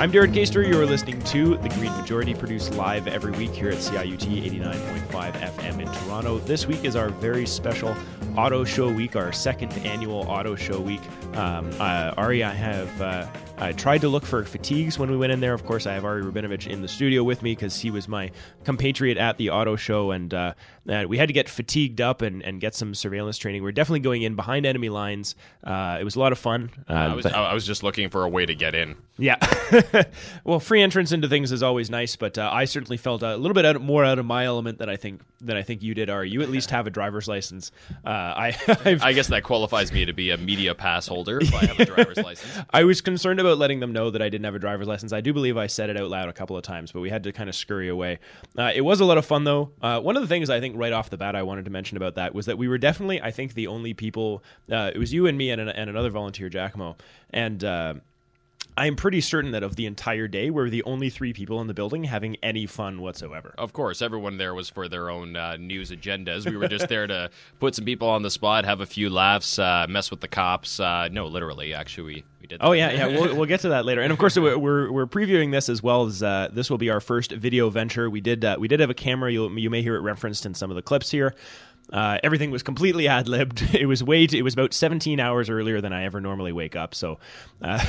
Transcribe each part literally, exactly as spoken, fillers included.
I'm Darren Caster. You're listening to The Green Majority, produced live every week here at C I U T eighty-nine point five F M in Toronto. This week is our very special Auto Show Week, our second annual Auto Show Week. Um, uh, Ari, I have uh, I tried to look for fatigues when we went in there. Of course, I have Ari Rubinovich in the studio with me because he was my compatriot at the Auto Show, and uh, uh, we had to get fatigued up and, and get some surveillance training. We're definitely going in behind enemy lines. Uh, it was a lot of fun. Uh, I, was, but, I was just looking for a way to get in. Yeah. Well, free entrance into things is always nice, but uh, I certainly felt a little bit out, more out of my element than I think than I think you did, Ari. You at least have a driver's license. Uh, I I've, I guess that qualifies me to be a media pass holder if I have a driver's license. I was concerned about letting them know that I didn't have a driver's license. I do believe I said it out loud a couple of times, but we had to kind of scurry away. Uh, it was a lot of fun, though. Uh, one of the things I think right off the bat I wanted to mention about that was that we were definitely, I think, the only people. Uh, it was you and me and, an, and another volunteer, Giacomo, and. Uh, I'm pretty certain that of the entire day, we're the only three people in the building having any fun whatsoever. Of course, everyone there was for their own uh, news agendas. We were just there to put some people on the spot, have a few laughs, uh, mess with the cops. Uh, no, literally, actually, we, we did that. Oh, yeah, yeah, we'll, we'll get to that later. And, of course, we're we're previewing this as well as uh, this will be our first video venture. We did uh, we did have a camera. You'll, you may hear it referenced in some of the clips here. Uh, everything was completely ad-libbed. It was way too, it was about seventeen hours earlier than I ever normally wake up. So uh,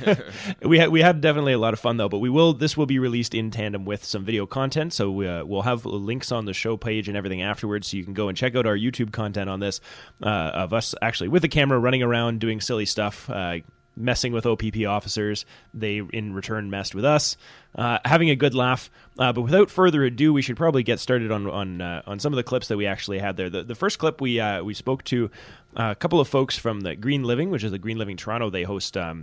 we had we had definitely a lot of fun though. But we will this will be released in tandem with some video content. So we, uh, we'll have links on the show page and everything afterwards, so you can go and check out our YouTube content on this uh, of us actually with the camera running around doing silly stuff. Uh, messing with O P P officers. They, in return, messed with us, uh, having a good laugh. Uh, but without further ado, we should probably get started on on uh, on some of the clips that we actually had there. The, the first clip, we uh, we spoke to a couple of folks from the Green Living, which is the Green Living Toronto. They host um,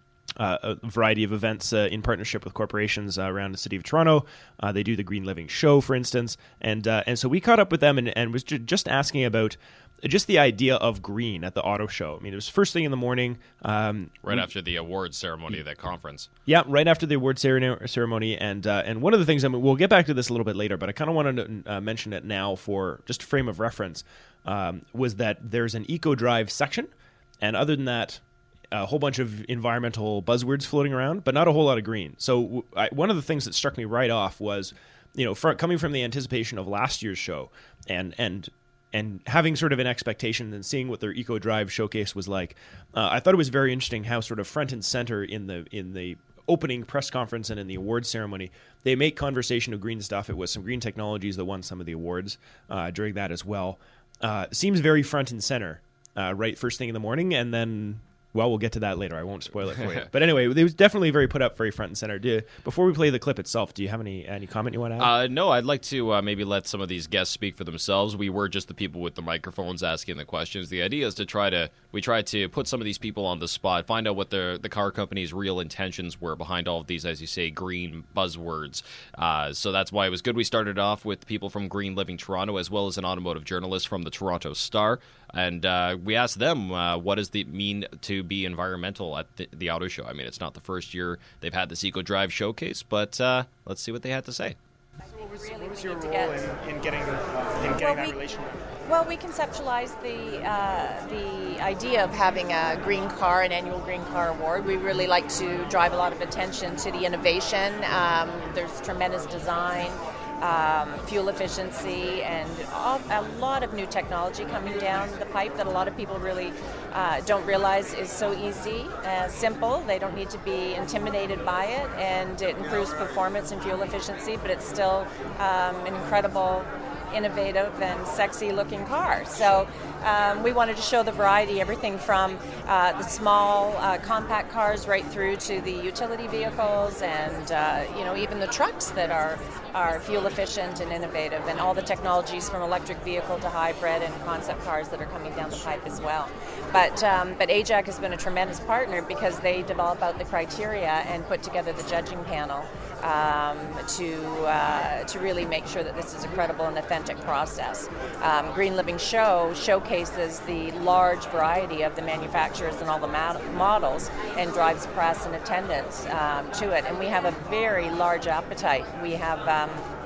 uh, a variety of events uh, in partnership with corporations uh, around the city of Toronto. Uh, they do the Green Living Show, for instance. And uh, and so we caught up with them and, and was ju- just asking about just the idea of green at the auto show. I mean, it was first thing in the morning. Um, right we, after the awards ceremony of that conference. Yeah, right after the award ceremony. And uh, and one of the things, I mean, we'll get back to this a little bit later, but I kind of wanted to uh, mention it now for just a frame of reference, um, was that there's an Eco Drive section. And other than that, a whole bunch of environmental buzzwords floating around, but not a whole lot of green. So I, one of the things that struck me right off was, you know, for, coming from the anticipation of last year's show and and and having sort of an expectation and seeing what their Eco Drive showcase was like, uh, I thought it was very interesting how sort of front and center in the in the opening press conference and in the awards ceremony, they make conversation of green stuff. It was some green technologies that won some of the awards uh, during that as well. Uh, seems very front and center, uh, right first thing in the morning, and then... Well, we'll get to that later. I won't spoil it for you. But anyway, it was definitely very put up, very front and center. Do, before we play the clip itself, do you have any any comment you want to add? Uh, no, I'd like to uh, maybe let some of these guests speak for themselves. We were just the people with the microphones asking the questions. The idea is to try to we try to put some of these people on the spot, find out what the the car company's real intentions were behind all of these, as you say, green buzzwords. Uh, so that's why it was good. We started off with people from Green Living Toronto, as well as an automotive journalist from the Toronto Star. And uh, we asked them, uh, what does it mean to be environmental at the, the auto show? I mean, it's not the first year they've had this Eco Drive showcase, but uh, let's see what they had to say. So what was, what was your role in, in getting, in getting well, that we, relation? Well, we conceptualized the uh, the idea of having a green car, an annual green car award. We really like to drive a lot of attention to the innovation. Um, there's tremendous design. Um, fuel efficiency, and all, a lot of new technology coming down the pipe that a lot of people really uh, don't realize is so easy, uh, simple. They don't need to be intimidated by it, and it improves performance and fuel efficiency, but it's still um, an incredible, innovative and sexy looking car. So um, we wanted to show the variety, everything from uh, the small uh, compact cars right through to the utility vehicles, and uh, you know, even the trucks that are are fuel efficient and innovative, and all the technologies from electric vehicle to hybrid and concept cars that are coming down the pipe as well. But um, but A J A C has been a tremendous partner because they develop out the criteria and put together the judging panel um, to uh, to really make sure that this is a credible and authentic process. Um, Green Living Show showcases the large variety of the manufacturers and all the mod- models and drives press and attendance um, to it. And we have a very large appetite. We have um,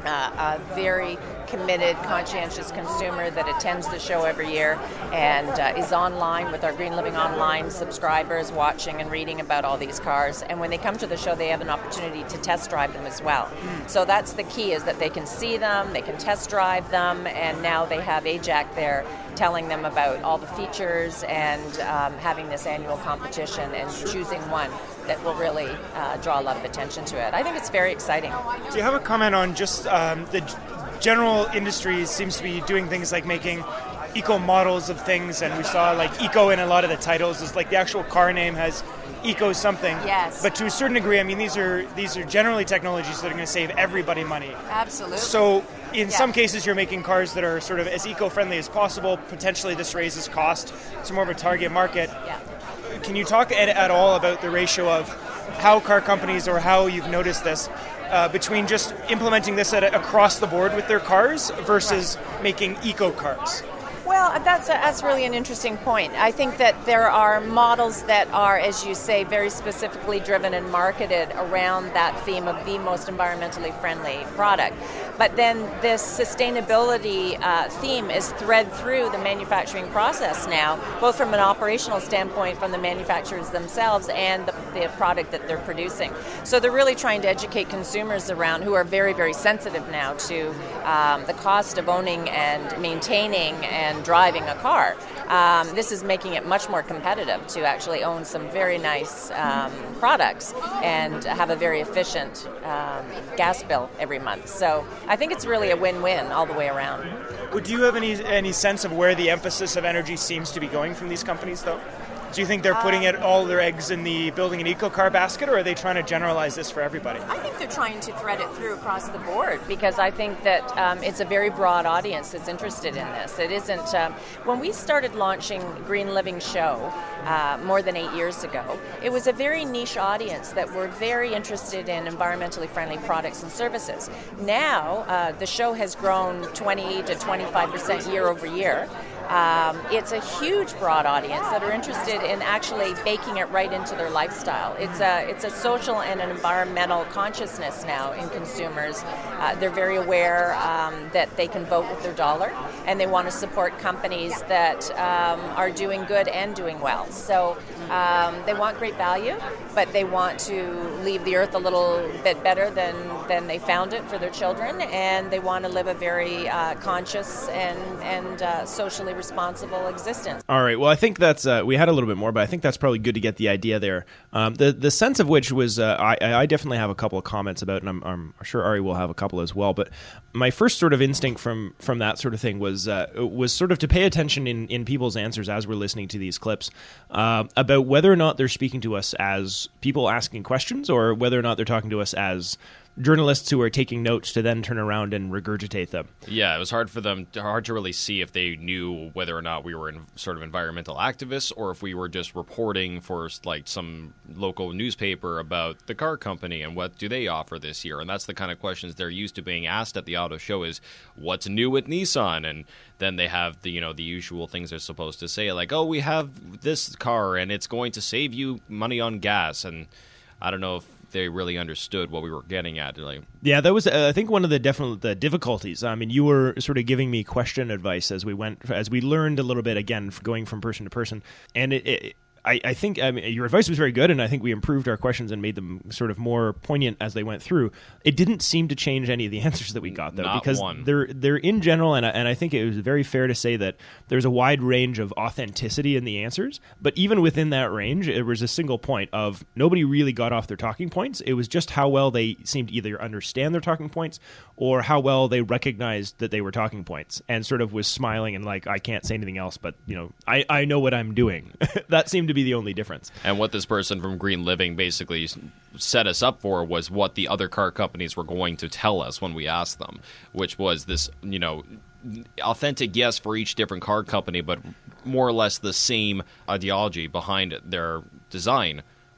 Uh, a very committed, conscientious consumer that attends the show every year and uh, is online with our Green Living Online subscribers, watching and reading about all these cars. And when they come to the show, they have an opportunity to test drive them as well. Mm. So that's the key, is that they can see them, they can test drive them, and now they have A J A C there telling them about all the features and um, having this annual competition and choosing one that will really uh, draw a lot of attention to it. I think it's very exciting. Do you have a comment on just um, the g- general industry seems to be doing things like making eco models of things, and we saw like eco in a lot of the titles. Is like the actual car name has eco something. Yes. But to a certain degree, I mean, these are these are generally technologies that are going to save everybody money. Absolutely. So in yeah. some cases, you're making cars that are sort of as eco-friendly as possible. Potentially, this raises cost. It's more of a target market. Yeah. Can you talk at, at all about the ratio of how car companies, or how you've noticed this, uh, between just implementing this at a, across the board with their cars versus right. making eco cars? Well, that's a, that's really an interesting point. I think that there are models that are, as you say, very specifically driven and marketed around that theme of the most environmentally friendly product. But then this sustainability uh, theme is thread through the manufacturing process now, both from an operational standpoint from the manufacturers themselves and the, the product that they're producing. So they're really trying to educate consumers around, who are very, very sensitive now to um, the cost of owning and maintaining and driving a car. Um, this is making it much more competitive to actually own some very nice um, products and have a very efficient um, gas bill every month. So I think it's really a win-win all the way around. Well, do you have any any sense of where the emphasis of energy seems to be going from these companies, though? Do you think they're putting it, all their eggs in the building an eco-car basket, or are they trying to generalize this for everybody? I think they're trying to thread it through across the board, because I think that um, it's a very broad audience that's interested in this. It isn't... Um, when we started launching Green Living Show uh, more than eight years ago, it was a very niche audience that were very interested in environmentally friendly products and services. Now, uh, the show has grown twenty to twenty-five percent year over year. Um, it's a huge, broad audience that are interested in actually baking it right into their lifestyle. It's a it's a social and an environmental consciousness now in consumers. Uh, they're very aware um, that they can vote with their dollar, and they want to support companies that um, are doing good and doing well. So um, they want great value, but they want to leave the earth a little bit better than, than they found it for their children, and they want to live a very uh, conscious and, and uh, socially responsible existence. All right. Well, I think that's uh, we had a little bit more, but I think that's probably good to get the idea there. Um, the the sense of which was uh, I, I definitely have a couple of comments about, and I'm, I'm sure Ari will have a couple as well. But my first sort of instinct from from that sort of thing was uh, was sort of to pay attention in, in people's answers as we're listening to these clips uh, about whether or not they're speaking to us as people asking questions, or whether or not they're talking to us as journalists who are taking notes to then turn around and regurgitate them. Yeah, it was hard for them, hard to really see if they knew whether or not we were in sort of environmental activists, or if we were just reporting for like some local newspaper about the car company and what do they offer this year. And that's the kind of questions they're used to being asked at the auto show, is what's new with Nissan? And then they have the, you know, the usual things they're supposed to say, like, oh, we have this car and it's going to save you money on gas. And I don't know if they really understood what we were getting at. Like, yeah, that was uh, I think one of the definite the difficulties. I mean, you were sort of giving me question advice as we went, as we learned a little bit again, going from person to person, and it. it I, I think I mean, your advice was very good, and I think we improved our questions and made them sort of more poignant as they went through. It didn't seem to change any of the answers that we got, though, Not because one. they're they're in general, and I, and I think it was very fair to say that there's a wide range of authenticity in the answers. But even within that range, it was a single point of nobody really got off their talking points. It was just how well they seemed to either understand their talking points or how well they recognized that they were talking points, and sort of was smiling and like, I can't say anything else, but you know, I, I know what I'm doing. That seemed to be the only difference. And what this person from Green Living basically set us up for was what the other car companies were going to tell us when we asked them, which was this, you know, authentic yes for each different car company, but more or less the same ideology behind their design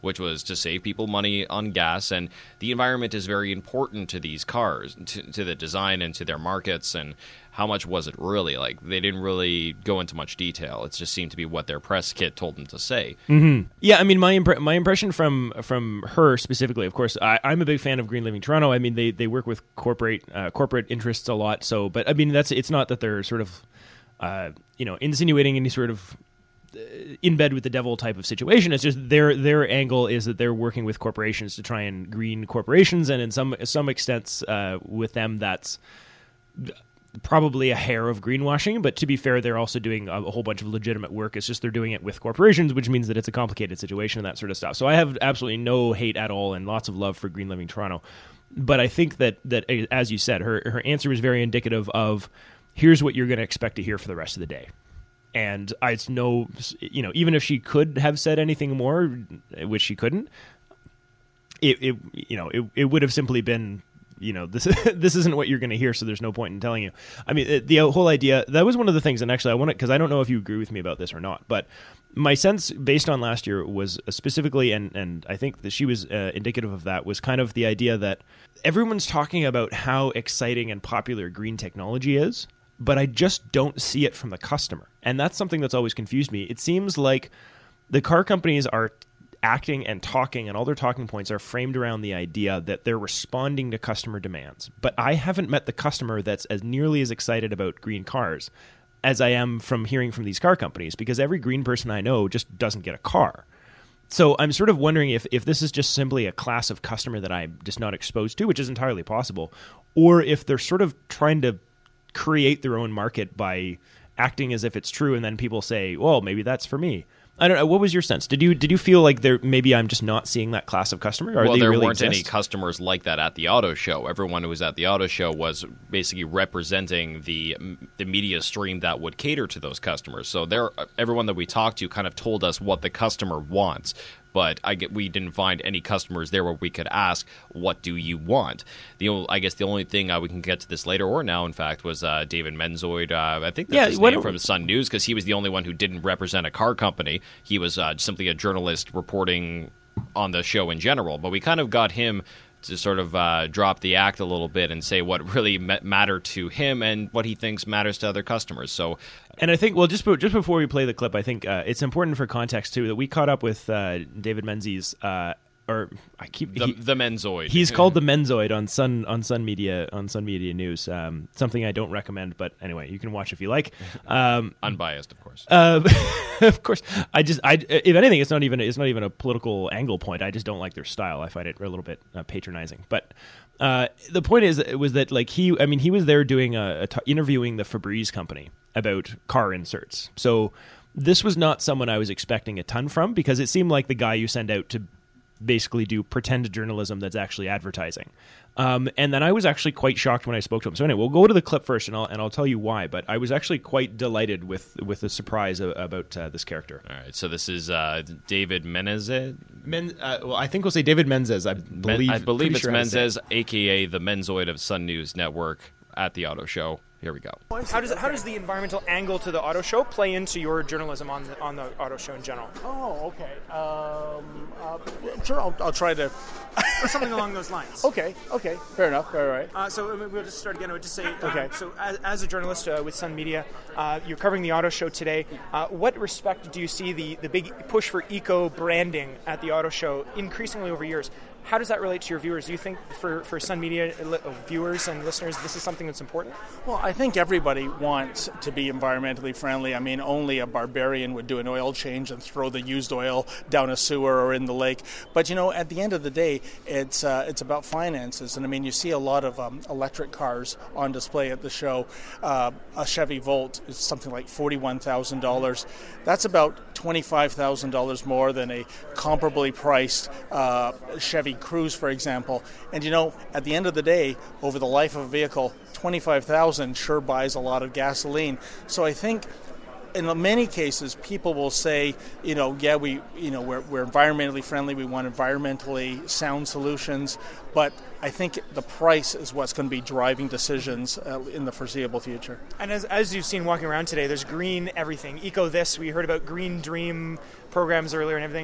which was to save people money on gas. And the environment is very important to these cars, to, to the design and to their markets. And how much was it really? Like, they didn't really go into much detail. It just seemed to be what their press kit told them to say. Mm-hmm. Yeah, I mean, my impre- my impression from from her specifically, of course, I, I'm a big fan of Green Living Toronto. I mean, they, they work with corporate uh, corporate interests a lot. So, but I mean, that's it's not that they're sort of, uh, you know, insinuating any sort of in bed with the devil type of situation. It's just their their angle is that they're working with corporations to try and green corporations, and in some some extents uh, with them, that's probably a hair of greenwashing, but to be fair, they're also doing a, a whole bunch of legitimate work. It's just they're doing it with corporations, which means that it's a complicated situation and that sort of stuff. So I have absolutely no hate at all and lots of love for Green Living Toronto. But I think that, that as you said, her, her answer was very indicative of here's what you're going to expect to hear for the rest of the day. And I know, you know, even if she could have said anything more, which she couldn't, it, it you know, it, it would have simply been, you know, this this isn't what you're going to hear, so there's no point in telling you. I mean, the whole idea, that was one of the things, and actually I want to, because I don't know if you agree with me about this or not, but my sense based on last year was specifically, and, and I think that she was uh, indicative of that, was kind of the idea that everyone's talking about how exciting and popular green technology is, but I just don't see it from the customer. And that's something that's always confused me. It seems like the car companies are acting and talking, and all their talking points are framed around the idea that they're responding to customer demands. But I haven't met the customer that's as nearly as excited about green cars as I am from hearing from these car companies, because every green person I know just doesn't get a car. So I'm sort of wondering if, if this is just simply a class of customer that I'm just not exposed to, which is entirely possible, or if they're sort of trying to create their own market by acting as if it's true, and then people say, well, maybe that's for me. I don't know. What was your sense? Did you did you feel like there maybe I'm just not seeing that class of customer? Or well, they there really weren't exist? any customers like that at the auto show. Everyone who was at the auto show was basically representing the the media stream that would cater to those customers. So there, everyone that we talked to kind of told us what the customer wants. But I get, we didn't find any customers there where we could ask, what do you want? The only, I guess the only thing, uh, we can get to this later or now, in fact, was uh, David Menzoid. Uh, I think that's yeah, his name from Sun News, because he was the only one who didn't represent a car company. He was uh, simply a journalist reporting on the show in general. But we kind of got him to sort of uh, drop the act a little bit and say what really ma- mattered to him and what he thinks matters to other customers. So, and I think, well, just just before we play the clip, I think uh, it's important for context too that we caught up with uh, David Menzies, uh, or I keep the, he, the Menzoid. He's called the Menzoid on Sun on Sun Media on Sun Media News. Um, something I don't recommend, but anyway, you can watch if you like. Um, Unbiased, of course. Uh, of course, I just I if anything, it's not even it's not even a political angle point. I just don't like their style. I find it a little bit uh, patronizing, but. Uh, the point is was that like he, I mean, he was there doing a, a t- interviewing the Febreze company about car inserts. So this was not someone I was expecting a ton from, because it seemed like the guy you send out to basically do pretend journalism that's actually advertising. Um, and then I was actually quite shocked when I spoke to him. So anyway, we'll go to the clip first, and I'll and I'll tell you why. But I was actually quite delighted with with the surprise of, about uh, this character. All right, so this is uh, David Menezes. Men, uh, well, I think we'll say David Menzies. I believe. Men, I believe it's sure Menzies, aka the Menzoid of Sun News Network, at the auto show. Here we go. How does how does the environmental angle to the auto show play into your journalism on the on the auto show in general? Oh, okay. Um, uh, sure, I'll, I'll try to. Or something along those lines. Okay, okay, fair enough. All right. Uh, so we'll just start again. I would just say, uh, okay. So as, as a journalist uh, with Sun Media, uh, you're covering the auto show today. Uh, what respect do you see the the big push for eco branding at the auto show increasingly over years? How does that relate to your viewers? Do you think for, for Sun Media viewers and listeners, this is something that's important? Well, I think everybody wants to be environmentally friendly. I mean, only a barbarian would do an oil change and throw the used oil down a sewer or in the lake. But, you know, at the end of the day, it's uh, it's about finances. And, I mean, you see a lot of um, electric cars on display at the show. Uh, a Chevy Volt is something like forty-one thousand dollars. That's about twenty-five thousand dollars more than a comparably priced uh, Chevy Cruise, for example. And you know, at the end of the day, over the life of a vehicle, twenty-five thousand dollars sure buys a lot of gasoline. So I think in many cases people will say, you know, yeah, we, you know, we're, we're environmentally friendly, we want environmentally sound solutions, but I think the price is what's going to be driving decisions uh, in the foreseeable future. And as as you've seen walking around today, there's green everything, eco this. We heard about Green Dream programs earlier and everything.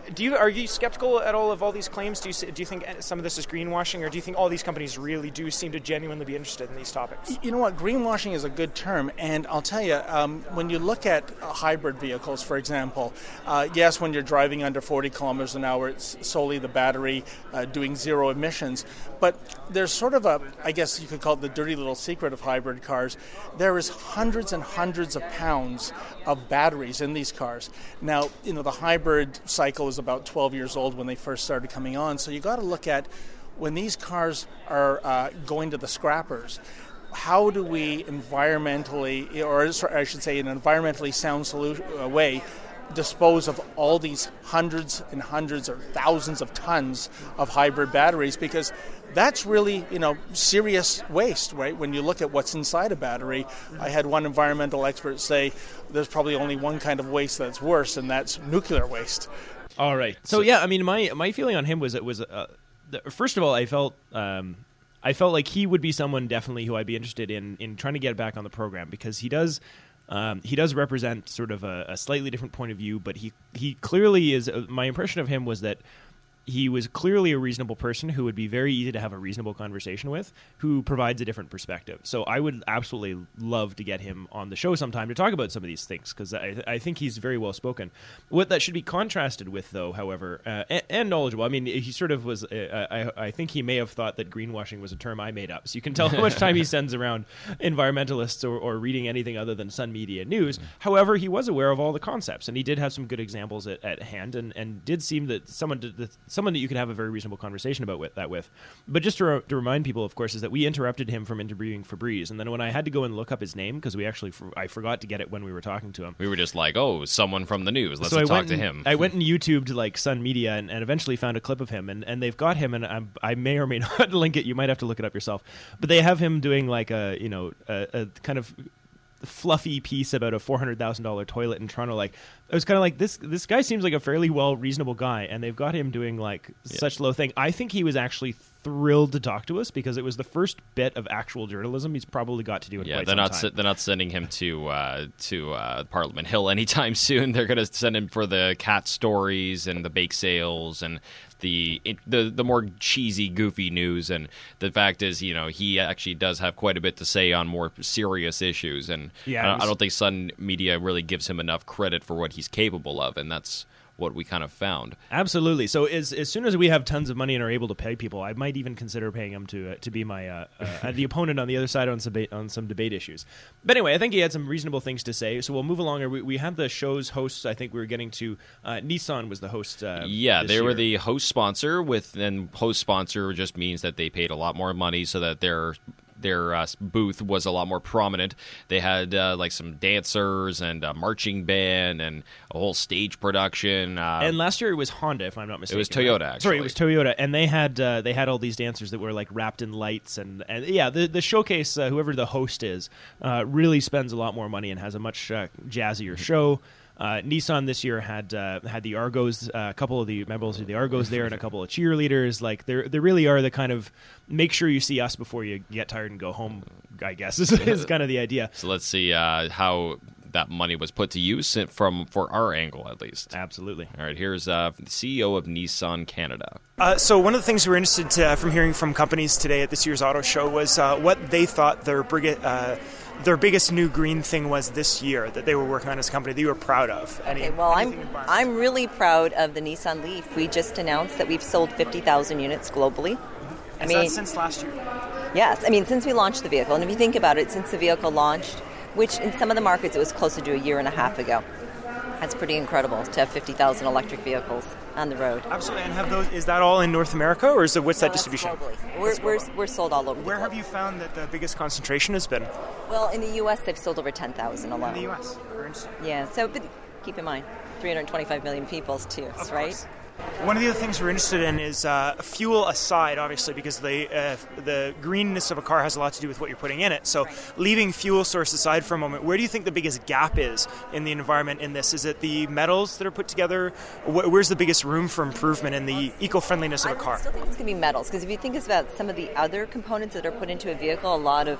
do you are you skeptical at all of all these claims? Do you do you think some of this is greenwashing, or do you think all these companies really do seem to genuinely be interested in these topics? You know what? Greenwashing is a good term, and I'll tell you, um, when you look at uh, hybrid vehicles, for example, uh, yes, when you're driving under forty kilometers an hour, it's solely the battery uh, doing zero emissions. But there's sort of a, I guess you could call it the dirty little secret of hybrid cars. There is hundreds and hundreds of pounds of batteries in these cars. Now, you know, the hybrid cycle is about twelve years old when they first started coming on. So you got to look at when these cars are uh, going to the scrappers, how do we environmentally, or I should say in an environmentally sound solution, uh, way, dispose of all these hundreds and hundreds or thousands of tons of hybrid batteries, because that's really, you know, serious waste, right? When you look at what's inside a battery, I had one environmental expert say there's probably only one kind of waste that's worse, and that's nuclear waste. All right. So, yeah, I mean, my my feeling on him was it was uh, the, first of all, I felt um, I felt like he would be someone definitely who I'd be interested in in trying to get back on the program, because he does. Um, he does represent sort of a, a slightly different point of view, but he he clearly is. Uh, my impression of him was that he was clearly a reasonable person who would be very easy to have a reasonable conversation with, who provides a different perspective. So I would absolutely love to get him on the show sometime to talk about some of these things, because I, I think he's very well spoken. What that should be contrasted with, though, however, uh, and, and knowledgeable. I mean, he sort of was. Uh, I, I think he may have thought that greenwashing was a term I made up. So you can tell how much time he spends around environmentalists or, or reading anything other than Sun Media News. Mm-hmm. However, he was aware of all the concepts, and he did have some good examples at, at hand, and, and did seem that someone did, that someone that you could have a very reasonable conversation about with, that with. But just to, re- to remind people, of course, is that we interrupted him from interviewing Fabrice, and then when I had to go and look up his name, because we actually for- I forgot to get it when we were talking to him. We were just like, oh, someone from the news. Let's so I talk went to and, him. I went and YouTubed like Sun Media and, and eventually found a clip of him, and, and they've got him, and I'm, I may or may not link it. You might have to look it up yourself. But they have him doing like a, you know, a, a kind of fluffy piece about a four hundred thousand dollars toilet in Toronto. Like, it was kind of like, this this guy seems like a fairly well reasonable guy, and they've got him doing like yeah. such low thing. I think he was actually thrilled to talk to us, because it was the first bit of actual journalism he's probably got to do in yeah, quite they're some not time. Se- they're not sending him to uh, to uh, Parliament Hill anytime soon. They're going to send him for the cat stories and the bake sales and the the the more cheesy, goofy news. And the fact is, you know, he actually does have quite a bit to say on more serious issues. And yeah, I, don't, was, I don't think Sun Media really gives him enough credit for what he's capable of, and that's what we kind of found. Absolutely. So as as soon as we have tons of money and are able to pay people, I might even consider paying him to uh, to be my uh, uh, the opponent on the other side on some debate, on some debate issues. But anyway, I think he had some reasonable things to say. So we'll move along. We, we had the show's hosts. I think we were getting to uh, Nissan was the host. Uh, yeah, they year. were the host sponsor. With and host sponsor just means that they paid a lot more money so that their Their uh, booth was a lot more prominent. They had uh, like some dancers and a marching band and a whole stage production. Uh, and last year it was Honda, if I'm not mistaken. It was Toyota, right? actually. Sorry, it was Toyota, and they had uh, they had all these dancers that were like wrapped in lights, and, and yeah, the the showcase. Uh, whoever the host is, uh, really spends a lot more money and has a much uh, jazzier show. Uh, Nissan this year had uh, had the Argos, uh, a couple of the members of the Argos there, and a couple of cheerleaders. Like they they really are the kind of make sure you see us before you get tired and go home, I guess is, is kind of the idea. So let's see uh, how that money was put to use from for our angle, at least. Absolutely. All right, here's uh, the C E O of Nissan Canada. Uh, so one of the things we were interested to, from hearing from companies today at this year's auto show was uh, what they thought their brig- uh, their biggest new green thing was this year that they were working on as a company that you were proud of. Any, okay, well, I'm I'm really proud of the Nissan Leaf. We just announced that we've sold fifty thousand units globally. I mean, that since last year? Yes, I mean, since we launched the vehicle. And if you think about it, since the vehicle launched, which in some of the markets it was closer to a year and a half ago. That's pretty incredible to have fifty thousand electric vehicles on the road. Absolutely. And have those? Is that all in North America, or is it what's no, that distribution? Globally. We're, we're, we're sold all over. Where the have you found that the biggest concentration has been? Well, in the U S, they've sold over ten thousand alone. In the U S, for instance. Yeah, so but keep in mind, three hundred twenty-five million people too, of right? Course. One of the other things we're interested in is uh, fuel aside, obviously, because the uh, the greenness of a car has a lot to do with what you're putting in it. So right. Leaving fuel source aside for a moment, where do you think the biggest gap is in the environment in this? Is it the metals that are put together? Where's the biggest room for improvement in the eco-friendliness of a car? I still think it's going to be metals, because if you think about some of the other components that are put into a vehicle, a lot of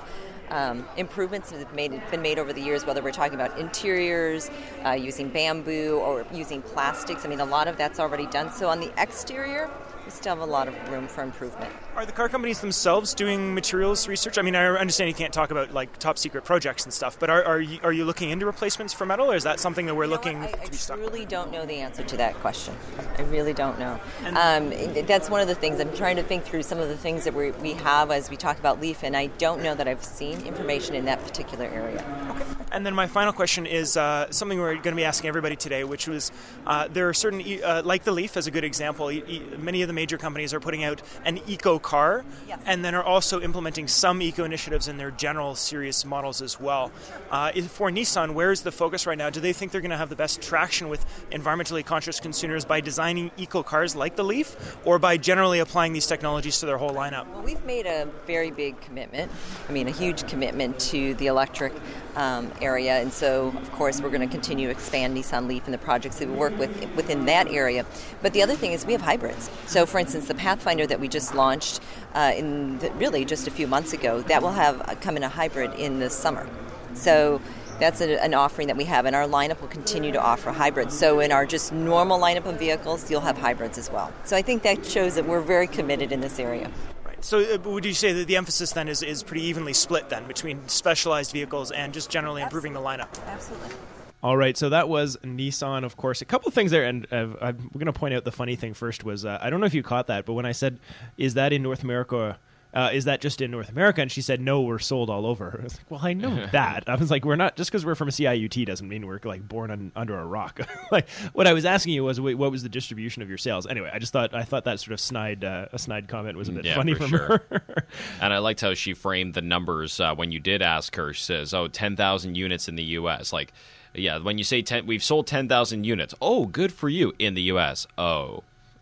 um, improvements that have made, been made over the years, whether we're talking about interiors, uh, using bamboo, or using plastics. I mean, a lot of that's already done. So on the exterior, we still have a lot of room for improvement. Are the car companies themselves doing materials research? I mean, I understand you can't talk about like top secret projects and stuff, but are are you, are you looking into replacements for metal, or is that something that we're you know looking I, to I be stuck truly with? don't know the answer to that question. I really don't know. Um, that's one of the things. I'm trying to think through some of the things that we we have as we talk about LEAF, and I don't know that I've seen information in that particular area. Okay. And then my final question is uh, something we're going to be asking everybody today, which was uh, there are certain, uh, like the LEAF as a good example, e- e- many of the major companies are putting out an eco car, yes. and then are also implementing some eco initiatives in their general series models as well. Uh, for Nissan, where's the focus right now? Do they think they're going to have the best traction with environmentally conscious consumers by designing eco cars like the LEAF, or by generally applying these technologies to their whole lineup? Well, we've made a very big commitment, I mean a huge commitment to the electric um, area, and so of course we're going to continue to expand Nissan LEAF and the projects that we work with within that area. But the other thing is we have hybrids. So for instance, the Pathfinder that we just launched uh, in the, really just a few months ago, that will have uh, come in a hybrid in the summer. So that's a, an offering that we have, and our lineup will continue to offer hybrids. So in our just normal lineup of vehicles, you'll have hybrids as well. So I think that shows that we're very committed in this area. So uh, would you say that the emphasis then is, is pretty evenly split then between specialized vehicles and just generally improving the lineup? Absolutely. All right, so that was Nissan, of course. A couple of things there, and uh, I'm going to point out the funny thing first was, uh, I don't know if you caught that, but when I said, is that in North America, uh, is that just in North America? And she said, no, we're sold all over. I was like, well, I know that. I was like, we're not, just because we're from a C I U T doesn't mean we're like born on, under a rock. Like, what I was asking you was, wait, what was the distribution of your sales? Anyway, I just thought, I thought that sort of snide, uh, a snide comment was a bit yeah, funny for from sure. her. And I liked how she framed the numbers uh, when you did ask her. She says, oh, ten thousand units in the U S. Like, yeah, when you say ten, we've sold ten thousand units. Oh, good for you in the U S. Oh.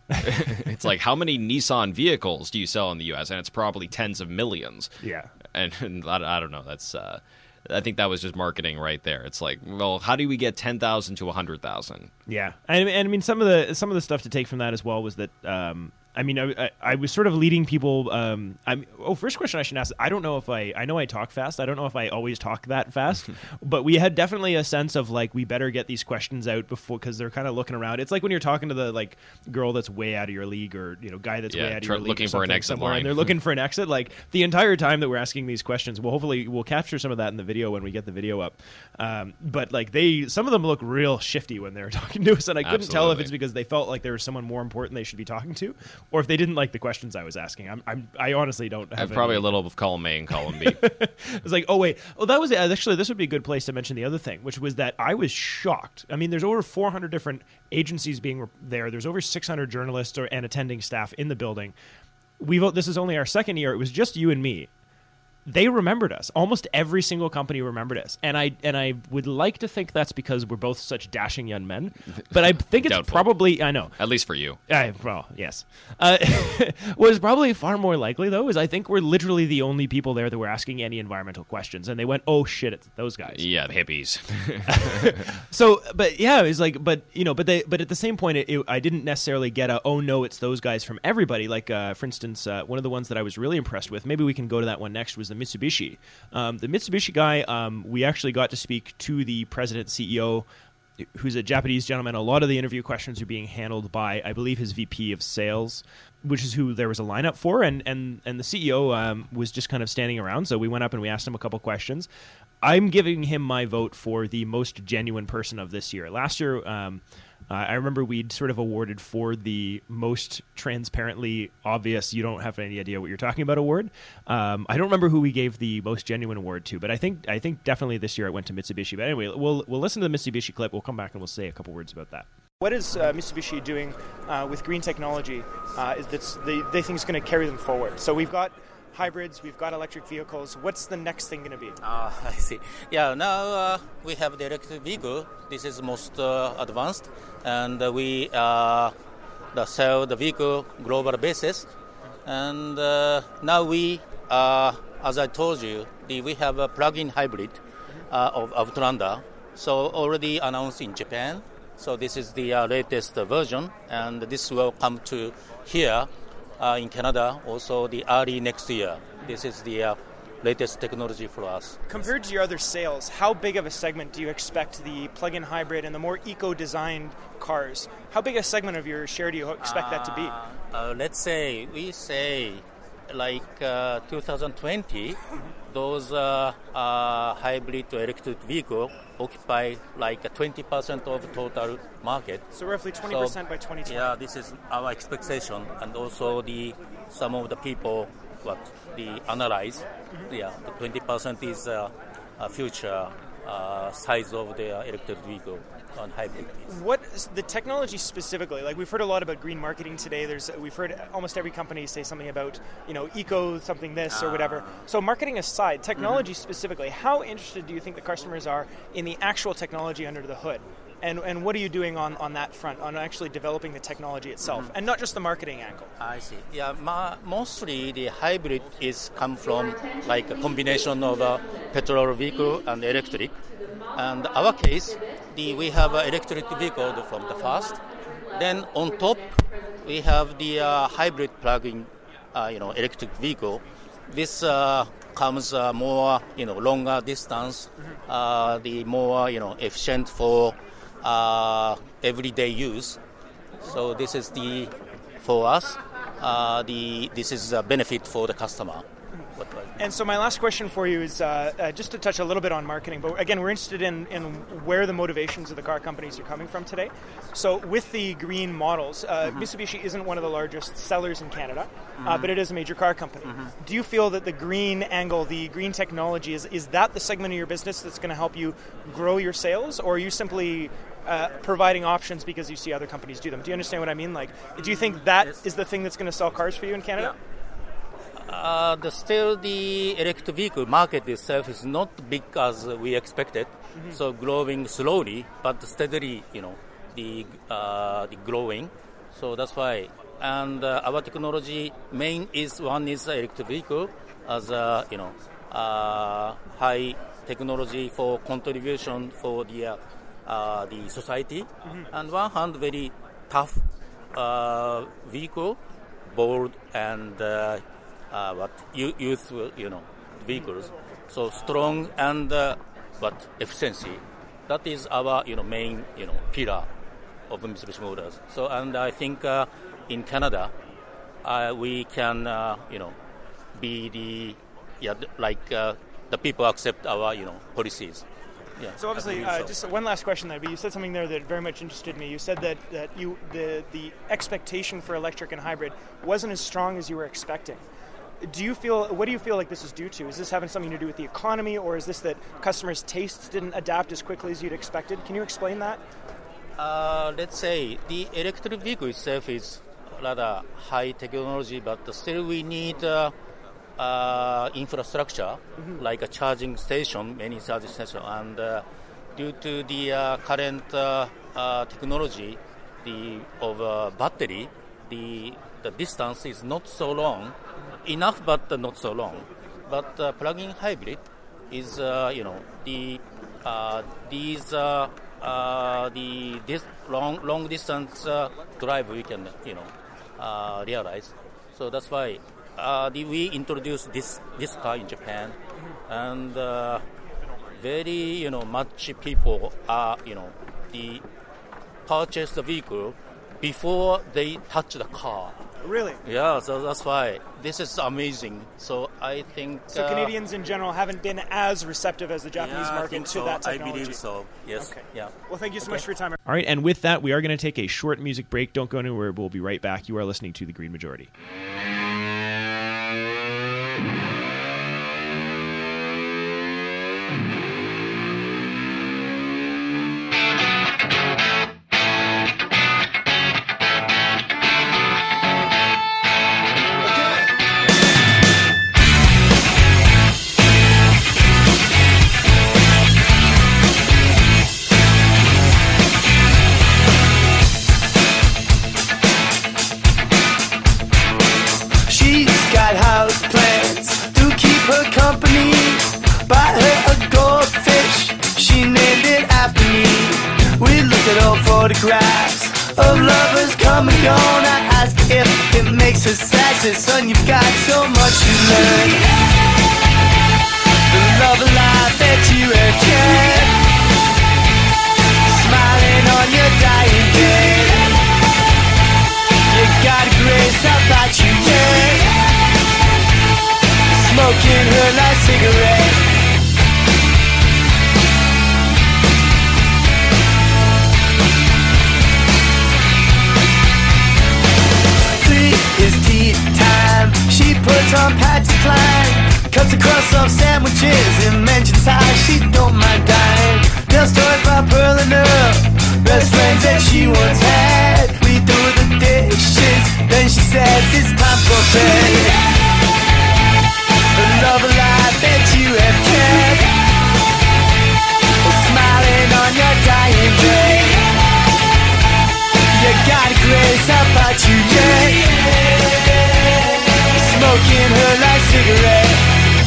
It's like, how many Nissan vehicles do you sell in the U S? And it's probably tens of millions. Yeah. And, and I, I don't know. That's uh, I think that was just marketing right there. It's like, well, how do we get ten thousand to one hundred thousand? Yeah. And, and I mean, some of the some of the stuff to take from that as well was that, um, I mean, I, I, I was sort of leading people. Um, I'm, oh, first question I should ask. I don't know if I, I know I talk fast. I don't know if I always talk that fast, but we had definitely a sense of like, we better get these questions out before, because they're kind of looking around. It's like when you're talking to the like girl that's way out of your league, or, you know, guy that's yeah, way out of try, your league. Looking for an exit somewhere, line. and they're looking for an exit. Like the entire time that we're asking these questions, well, hopefully we'll capture some of that in the video when we get the video up. Um, but like they, some of them look real shifty when they're talking to us, and I couldn't Absolutely. tell if it's because they felt like there was someone more important they should be talking to, or if they didn't like the questions I was asking. I'm, I'm I honestly don't have I've probably any. a little of column A and column B. It's like, oh wait, oh that was it. Actually, this would be a good place to mention the other thing, which was that I was shocked. I mean, there's over four hundred different agencies being there. There's over six hundred journalists or and attending staff in the building. We've this is only our second year. It was just you and me. They remembered us. Almost every single company remembered us, and I and I would like to think that's because we're both such dashing young men. But I think it's Doubtful. probably I know. At least for you. I, well, yes. Uh, what is probably far more likely, though, is I think we're literally the only people there that were asking any environmental questions, and they went, "Oh shit, it's those guys." Yeah, the hippies. So, but yeah, it was like, but you know, but they, but at the same point, it, it, I didn't necessarily get a, "Oh no, it's those guys" from everybody. Like, uh, for instance, uh, one of the ones that I was really impressed with. Maybe we can go to that one next. Was the Mitsubishi. Um, the Mitsubishi guy. Um, we actually got to speak to the president, C E O. Who's a Japanese gentleman. A lot of the interview questions are being handled by, I believe, his V P of sales, which is who there was a lineup for, and and and the C E O um, was just kind of standing around. So we went up and we asked him a couple questions. I'm giving him my vote for the most genuine person of this year. Last year, um, uh, I remember we'd sort of awarded for the most transparently obvious, you don't have any idea what you're talking about award. Um, I don't remember who we gave the most genuine award to, but I think I think definitely this year it went to Mitsubishi. But anyway, we'll we'll listen to the Mitsubishi clip. We'll come back and we'll say a couple words about that. What is uh, Mitsubishi doing uh, with green technology uh, is that's they, they think is going to carry them forward? So we've got hybrids, we've got electric vehicles. What's the next thing going to be? Ah, uh, I see. Yeah, now uh, we have the electric vehicle. This is most uh, advanced, and uh, we uh, the sell the vehicle global basis. And uh, now we, uh, as I told you, the, we have a plug-in hybrid uh, of Outlander. So already announced in Japan. So this is the uh, latest uh, version, and this will come to here uh, in Canada also the early next year. This is the uh, latest technology for us. Compared to your other sales, how big of a segment do you expect the plug-in hybrid and the more eco-designed cars? How big a segment of your share do you expect uh, that to be? Uh, let's say we say like uh, two thousand twenty, mm-hmm. those uh, uh, hybrid to electric vehicle occupy like twenty percent of total market. So roughly twenty percent so, by twenty twenty. Yeah, this is our expectation, and also the some of the people what the analyze. Mm-hmm. Yeah, the twenty percent is uh, a future uh, size of the uh, electric vehicle on hybrid. What is the technology specifically? Like we've heard a lot about green marketing today. There's we've heard almost every company say something about you know eco something this or whatever. So marketing aside, technology mm-hmm. specifically, how interested do you think the customers are in the actual technology under the hood? And and what are you doing on, on that front, on actually developing the technology itself, mm-hmm. and not just the marketing angle? I see. Yeah, ma- mostly the hybrid is come from like a combination of a petrol vehicle and electric. And our case, the we have an electric vehicle from the first. Then on top, we have the uh, hybrid plug-in, uh, you know, electric vehicle. This uh, comes uh, more, you know, longer distance, mm-hmm. uh, the more, you know, efficient for uh, everyday use. So this is the for us. Uh, the this is a benefit for the customer. And so my last question for you is uh, uh, just to touch a little bit on marketing. But again, we're interested in, in where the motivations of the car companies are coming from today. So with the green models, uh, mm-hmm. Mitsubishi isn't one of the largest sellers in Canada, mm-hmm. uh, but it is a major car company. Mm-hmm. Do you feel that the green angle, the green technology, is, is that the segment of your business that's going to help you grow your sales? Or are you simply uh, providing options because you see other companies do them? Do you understand what I mean? Like, do you think that yes. is the thing that's going to sell cars for you in Canada? Yeah. Uh, the still the electric vehicle market itself is not big as we expected, mm-hmm. so growing slowly but steadily, you know, the uh, the growing. So that's why, and uh, our technology main is one is electric vehicle as a you know uh, high technology for contribution for the uh, uh, the society, mm-hmm. and one hand very tough uh, vehicle, bold and. Uh, Uh, what youth, you know, vehicles, so strong and uh, what efficiency. That is our, you know, main, you know, pillar of Mitsubishi Motors. So, and I think uh, in Canada, uh, we can, uh, you know, be the, yeah, like uh, the people accept our, you know, policies. Yeah, so obviously, uh, so. just one last question there. But you said something there that very much interested me. You said that, that you the the expectation for electric and hybrid wasn't as strong as you were expecting. Do you feel? What do you feel like this is due to? Is this having something to do with the economy, or is this that customers' tastes didn't adapt as quickly as you'd expected? Can you explain that? Uh, let's say the electric vehicle itself is rather high technology, but still we need uh, uh, infrastructure mm-hmm. like a charging station, many charging stations, and uh, due to the uh, current uh, uh, technology, the of uh, battery, the the distance is not so long. Enough, but uh, not so long. But uh, plug-in hybrid is, uh, you know, the uh, these uh, uh, the this long long distance uh, drive we can, you know, uh, realize. So that's why uh, the, we introduced this this car in Japan, and uh, very you know much people are you know the purchase the vehicle before they touch the car. Really? Yeah, so that's why this is amazing. So I think so. Uh, Canadians in general haven't been as receptive as the Japanese yeah, market to so. that technology. I believe so. Yes. Okay. Yeah. Well, thank you so okay. much for your time. All right, and with that, we are going to take a short music break. Don't go anywhere. We'll be right back. You are listening to The Green Majority. Photographs of lovers come and gone. I ask if it makes her sad. Says, son, you've got so much to learn. the love of life that you have kept, smiling on your dying day. You got a grace about you, yeah, smoking her last cigarette. It's tea time. She puts on Patsy Cline, cuts across some sandwiches and mentions how she don't mind dying. Tells stories about Pearl and Earl, best friends that she once had. We do the dishes, then she says it's time for bed. The love of life that you have kept, smiling on your dying day. You got a grace about you, yeah, yeah. Smoking her last cigarette.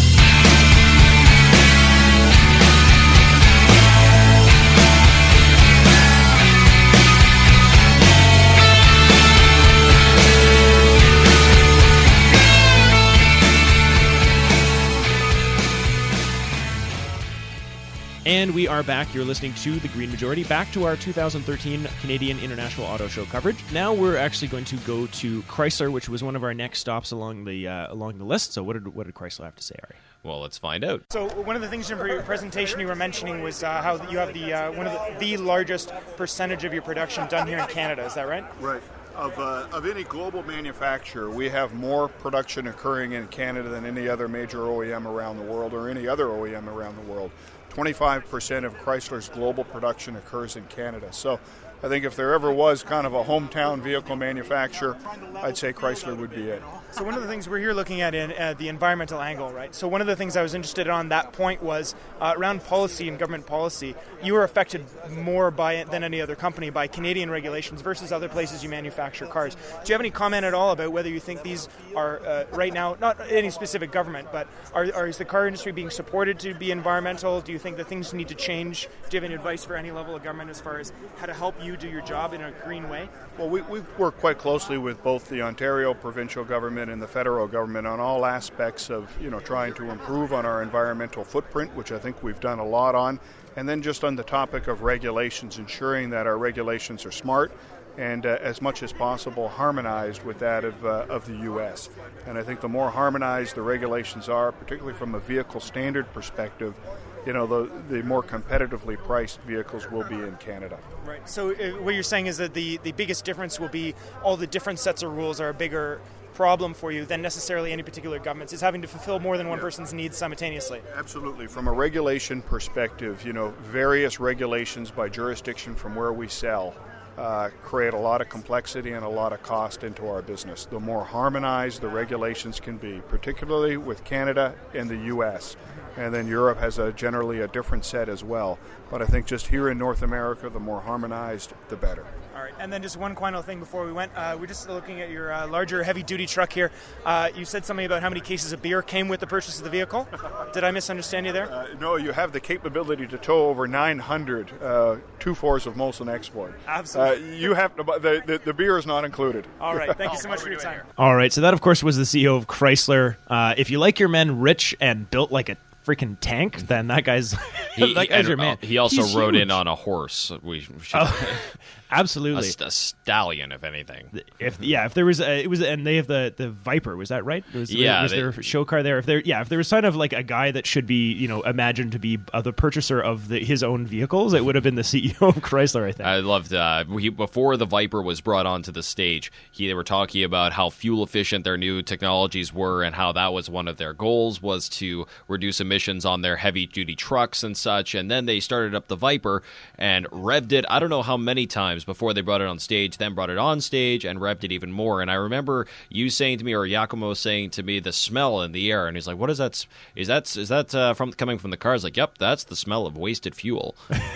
And we are back. You're listening to The Green Majority. Back to our two thousand thirteen Canadian International Auto Show coverage. Now we're actually going to go to Chrysler, which was one of our next stops along the uh, along the list. So what did what did Chrysler have to say, Ari? Well, let's find out. So one of the things in your presentation you were mentioning was uh, how you have the uh, one of the, the largest percentage of your production done here in Canada. Is that right? Right. Of, uh, of any global manufacturer, we have more production occurring in Canada than any other major O E M around the world or any other O E M around the world. twenty-five percent of Chrysler's global production occurs in Canada. So I think if there ever was kind of a hometown vehicle manufacturer, I'd say Chrysler would be it. So one of the things we're here looking at in uh, the environmental angle, right? So one of the things I was interested in on that point was uh, around policy and government policy. You were affected more by it than any other company by Canadian regulations versus other places you manufacture cars. Do you have any comment at all about whether you think these are uh, right now, not any specific government, but are, are is the car industry being supported to be environmental? Do you think that things need to change? Do you have any advice for any level of government as far as how to help you do your job in a green way? Well, we, we work quite closely with both the Ontario provincial government and the federal government on all aspects of, you know, trying to improve on our environmental footprint, which I think we've done a lot on. And then just on the topic of regulations, ensuring that our regulations are smart and uh, as much as possible harmonized with that of, uh, of the U S. And I think the more harmonized the regulations are, particularly from a vehicle standard perspective, you know, the, the more competitively priced vehicles will be in Canada. Right. So uh, what you're saying is that the, the biggest difference will be all the different sets of rules are a bigger problem for you than necessarily any particular government's. Is having to fulfill more than one yeah. person's needs simultaneously. Absolutely. From a regulation perspective, you know, various regulations by jurisdiction from where we sell uh, create a lot of complexity and a lot of cost into our business. The more harmonized the regulations can be, particularly with Canada and the U S, and then Europe has a generally a different set as well. But I think just here in North America, the more harmonized, the better. All right, and then just one final thing before we went. Uh, we're just looking at your uh, larger heavy-duty truck here. Uh, you said something about how many cases of beer came with the purchase of the vehicle. Did I misunderstand you there? Uh, no, you have the capability to tow over nine hundred uh, two fours of Molson Export. Absolutely. Uh, you have to buy, the, the, the beer is not included. All right, thank you so much for your time. All right, so that, of course, was the C E O of Chrysler. Uh, if you like your men rich and built like a freaking tank, then that guy's he, that guy's your man. He also He's rode huge. in on a horse. We should, oh, absolutely a, a stallion, if anything. If yeah, if there was a, it was, and they have the, the Viper. Was that right? Was, yeah, was they, there a show car there? If there, yeah, if there was kind of like a guy that should be, you know, imagined to be uh, the purchaser of the, his own vehicles, it would have been the C E O of Chrysler. I think. I loved uh, he, before the Viper was brought onto the stage. He, they were talking about how fuel efficient their new technologies were, and how that was one of their goals was to reduce emissions on their heavy duty trucks and such. And then they started up the Viper and revved it I don't know how many times before they brought it on stage, then brought it on stage and revved it even more. And I remember you saying to me, or Giacomo saying to me, the smell in the air, and he's like, what is that? Is that is that uh, from coming from the car? I was like, yep, that's the smell of wasted fuel.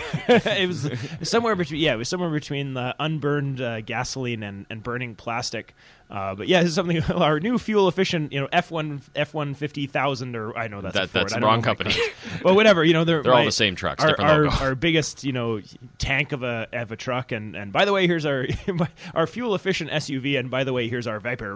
It was somewhere between yeah it was somewhere between the unburned uh, gasoline and, and burning plastic. Uh, but yeah, this is something our new fuel efficient, you know, F one F one fifty thousand, or I know that's that, a Ford. that's the wrong company. But whatever, you know, they're, they're my, all the same trucks, our, different our, logo. Our biggest, you know, tank of a of a truck, and, and by the way, here's our our fuel efficient S U V, and by the way, here's our Viper.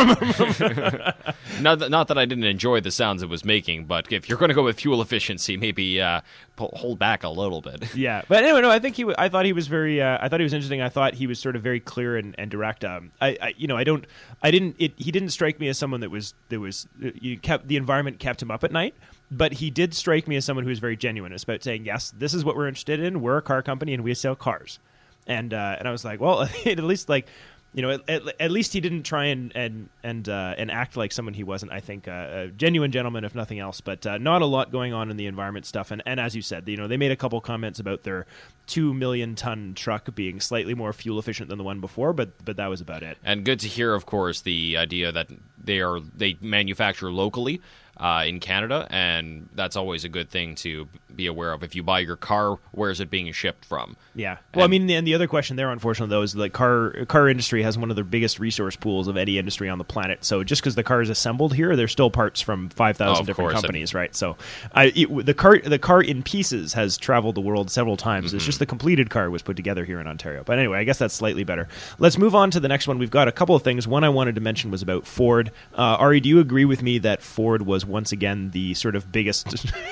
not, that, not that I didn't enjoy the sounds it was making, but if you're going to go with fuel efficiency, maybe uh, pull, hold back a little bit. Yeah, but anyway, no, I think he. W- I thought he was very. Uh, I thought he was interesting. I thought he was sort of very clear and, and direct. Um, I, I, you know, I don't. I didn't. It, he didn't strike me as someone that was. That was. You kept the environment kept him up at night. But he did strike me as someone who was very genuine. It's about saying, yes, this is what we're interested in. We're a car company and we sell cars. And uh, and I was like, well, at least like. You know, at, at, at least he didn't try and and and uh, and act like someone he wasn't. I think uh, a genuine gentleman, if nothing else. But uh, not a lot going on in the environment stuff. And, and as you said, you know, they made a couple comments about their two million ton truck being slightly more fuel efficient than the one before. But but that was about it. And good to hear, of course, the idea that they are they manufacture locally. Uh, in Canada, and that's always a good thing to be aware of. If you buy your car, where is it being shipped from? Yeah. Well, and, I mean, and the other question there, unfortunately, though, is the car car industry has one of the biggest resource pools of any industry on the planet. So just because the car is assembled here, there's still parts from five thousand oh, different course. companies, right? So I, it, the car the car in pieces has traveled the world several times. Mm-hmm. It's just the completed car was put together here in Ontario. But anyway, I guess that's slightly better. Let's move on to the next one. We've got a couple of things. One I wanted to mention was about Ford. Uh, Ari, do you agree with me that Ford was once again the The sort of biggest,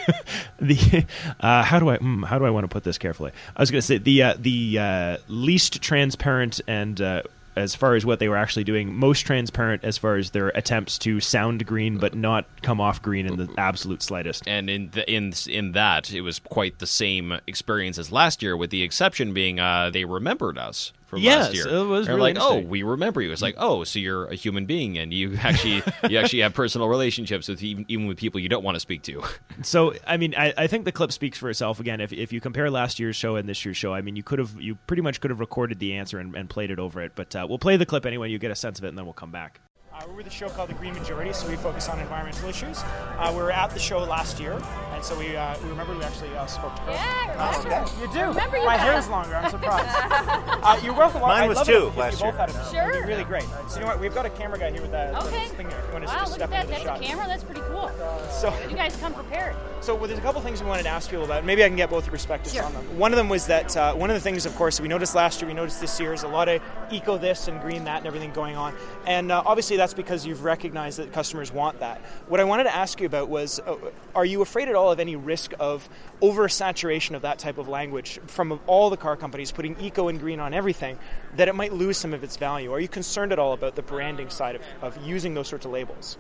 the uh, how do I mm, how do I want to put this carefully? I was going to say the uh, the uh, least transparent and uh, as far as what they were actually doing, most transparent as far as their attempts to sound green but not come off green in the absolute slightest. And in the, in in that, it was quite the same experience as last year, with the exception being uh, they remembered us. From yes, last year. it was They're really like, oh, we remember you. It's like, oh, so you're a human being, and you actually you actually have personal relationships with even, even with people you don't want to speak to. So, I mean, I, I think the clip speaks for itself. Again, if if you compare last year's show and this year's show, I mean, you could have you pretty much could have recorded the answer and, and played it over it. But uh, we'll play the clip anyway. You get a sense of it, and then we'll come back. Uh, we're with a show called The Green Majority, so we focus on environmental issues. Uh, we were at the show last year, and so we uh, we remember we actually uh, spoke to her. Yeah, remember. Uh, you do. Remember you My have. hair is longer. I'm surprised. uh, you're welcome. Mine I was love too it if, last if you year. both had it. Sure. It'd be really great. So you know what? We've got a camera guy here with that Okay. thing there. If you want to Wow, just look step at that. into the That's shot. a camera. That's pretty cool. So You guys come prepared. So well, there's a couple things we wanted to ask people about. Maybe I can get both your perspectives Sure. on them. One of them was that uh, one of the things, of course, we noticed last year, we noticed this year, is a lot of eco this and green that and everything going on. And uh, obviously that's because you've recognized that customers want that. What I wanted to ask you about was, uh, are you afraid at all of any risk of oversaturation of that type of language from all the car companies putting eco and green on everything, that it might lose some of its value? Are you concerned at all about the branding side of, of using those sorts of labels?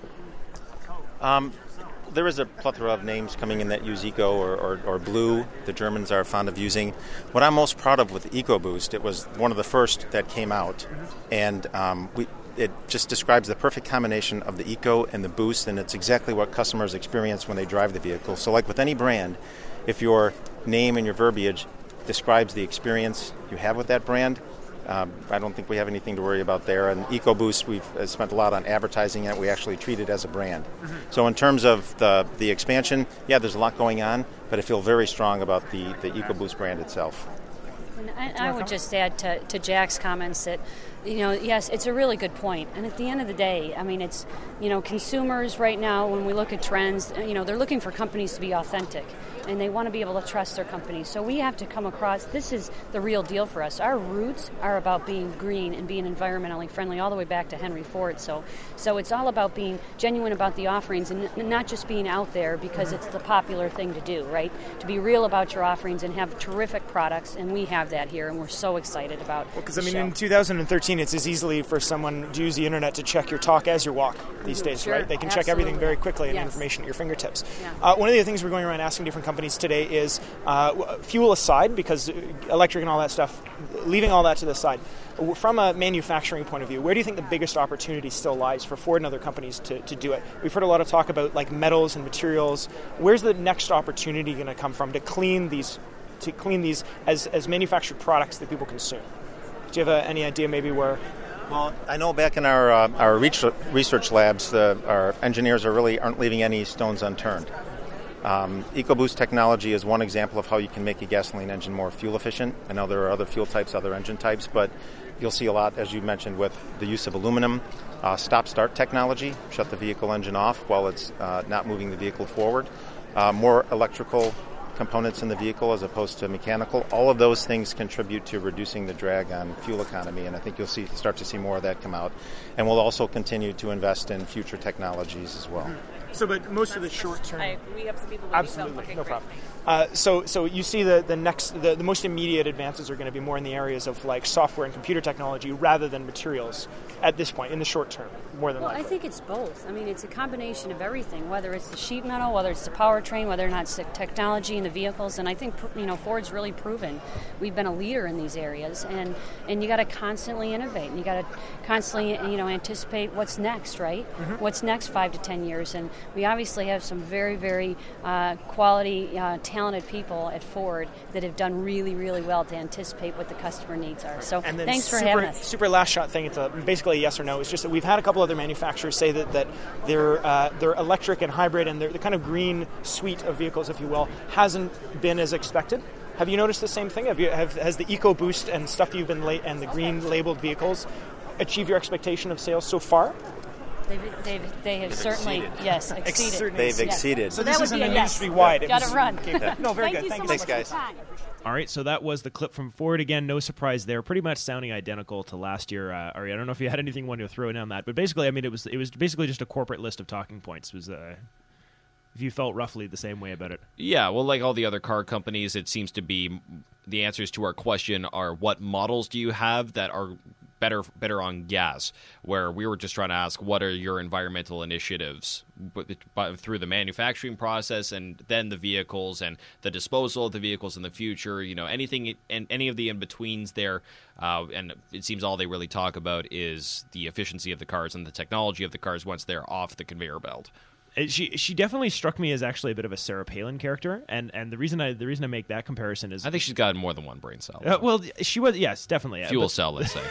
Um, there is a plethora of names coming in that use eco or, or, or blue. The Germans are fond of using. What I'm most proud of with EcoBoost, it was one of the first that came out, mm-hmm. and um, we. It just describes the perfect combination of the eco and the boost, and it's exactly what customers experience when they drive the vehicle. So like with any brand, if your name and your verbiage describes the experience you have with that brand, um, I don't think we have anything to worry about there. And EcoBoost, we've uh, spent a lot on advertising it. We actually treat it as a brand. Mm-hmm. So in terms of the, the expansion, yeah, there's a lot going on, but I feel very strong about the, the EcoBoost brand itself. And I, I would just add to, to Jack's comments that, you know, yes, it's a really good point. And at the end of the day, I mean, it's, you know, consumers right now, when we look at trends, you know, they're looking for companies to be authentic. And they want to be able to trust their companies. So we have to come across, this is the real deal for us. Our roots are about being green and being environmentally friendly all the way back to Henry Ford. So so it's all about being genuine about the offerings and not just being out there because it's the popular thing to do, right? To be real about your offerings and have terrific products, and we have that here, and we're so excited about it. Because, well, I mean, show. In two thousand thirteen, it's as easily for someone to use the internet to check your talk as your walk these mm-hmm. days, sure. right? They can Absolutely. check everything very quickly and yes. information at your fingertips. Yeah. Uh, one of the other things we're going around asking different companies today is uh, fuel aside, because electric and all that stuff, leaving all that to the side, from a manufacturing point of view, where do you think the biggest opportunity still lies for Ford and other companies to, to do it? We've heard a lot of talk about like metals and materials. Where's the next opportunity going to come from to clean these to clean these as, as manufactured products that people consume? Do you have a, any idea maybe where? Well, I know back in our uh, our research labs, the, our engineers are really aren't leaving any stones unturned. Um, EcoBoost technology is one example of how you can make a gasoline engine more fuel efficient. I know there are other fuel types, other engine types, but you'll see a lot, as you mentioned, with the use of aluminum. Uh, stop-start technology, shut the vehicle engine off while it's uh, not moving the vehicle forward. Uh, more electrical components in the vehicle as opposed to mechanical. All of those things contribute to reducing the drag on fuel economy, and I think you'll see start to see more of that come out. And we'll also continue to invest in future technologies as well. So, but most of the short term, I, we have some people. Absolutely, no problem. Uh, so, so you see the the next the, the most immediate advances are going to be more in the areas of like software and computer technology rather than materials at this point in the short term, more than well, likely. I think it's both. I mean, it's a combination of everything, whether it's the sheet metal, whether it's the powertrain, whether or not it's the technology in the vehicles. And I think you know Ford's really proven we've been a leader in these areas, and and you got to constantly innovate, and you got to constantly you know anticipate what's next, right? Mm-hmm. What's next five to ten years, and we obviously have some very very uh, quality. Uh, talented people at Ford that have done really, really well to anticipate what the customer needs are. So and then thanks for super, having us. Super last shot thing, it's a, basically a yes or no. It's just that we've had a couple other manufacturers say that, that their, uh, their electric and hybrid and their, the kind of green suite of vehicles, if you will, hasn't been as expected. Have you noticed the same thing? Have you have has the EcoBoost and stuff you've been la- and the green labeled vehicles achieved your expectation of sales so far? They've, they've, they have They've certainly, exceeded. yes, exceeded. They've yes. exceeded. So That this would isn't be a an yes. industry-wide. Got it run. Okay. No, very Thank good. You Thank so you much so much. for your time. All right, so that was the clip from Ford. Again, no surprise there. Pretty much sounding identical to last year. Uh, Ari, I don't know if you had anything want to throw in on that, but basically, I mean, it was it was basically just a corporate list of talking points. It was uh, if you felt roughly the same way about it. Yeah, well, like all the other car companies, it seems to be the answers to our question are what models do you have that are better better on gas, where we were just trying to ask what are your environmental initiatives through the manufacturing process and then the vehicles and the disposal of the vehicles in the future, you know, anything and any of the in-betweens there. Uh, and it seems all they really talk about is the efficiency of the cars and the technology of the cars once they're off the conveyor belt. She she definitely struck me as actually a bit of a Sarah Palin character, and, and the reason I the reason I make that comparison is I think she's got more than one brain cell. Uh, well, she was yes, definitely fuel but, cell, let's say.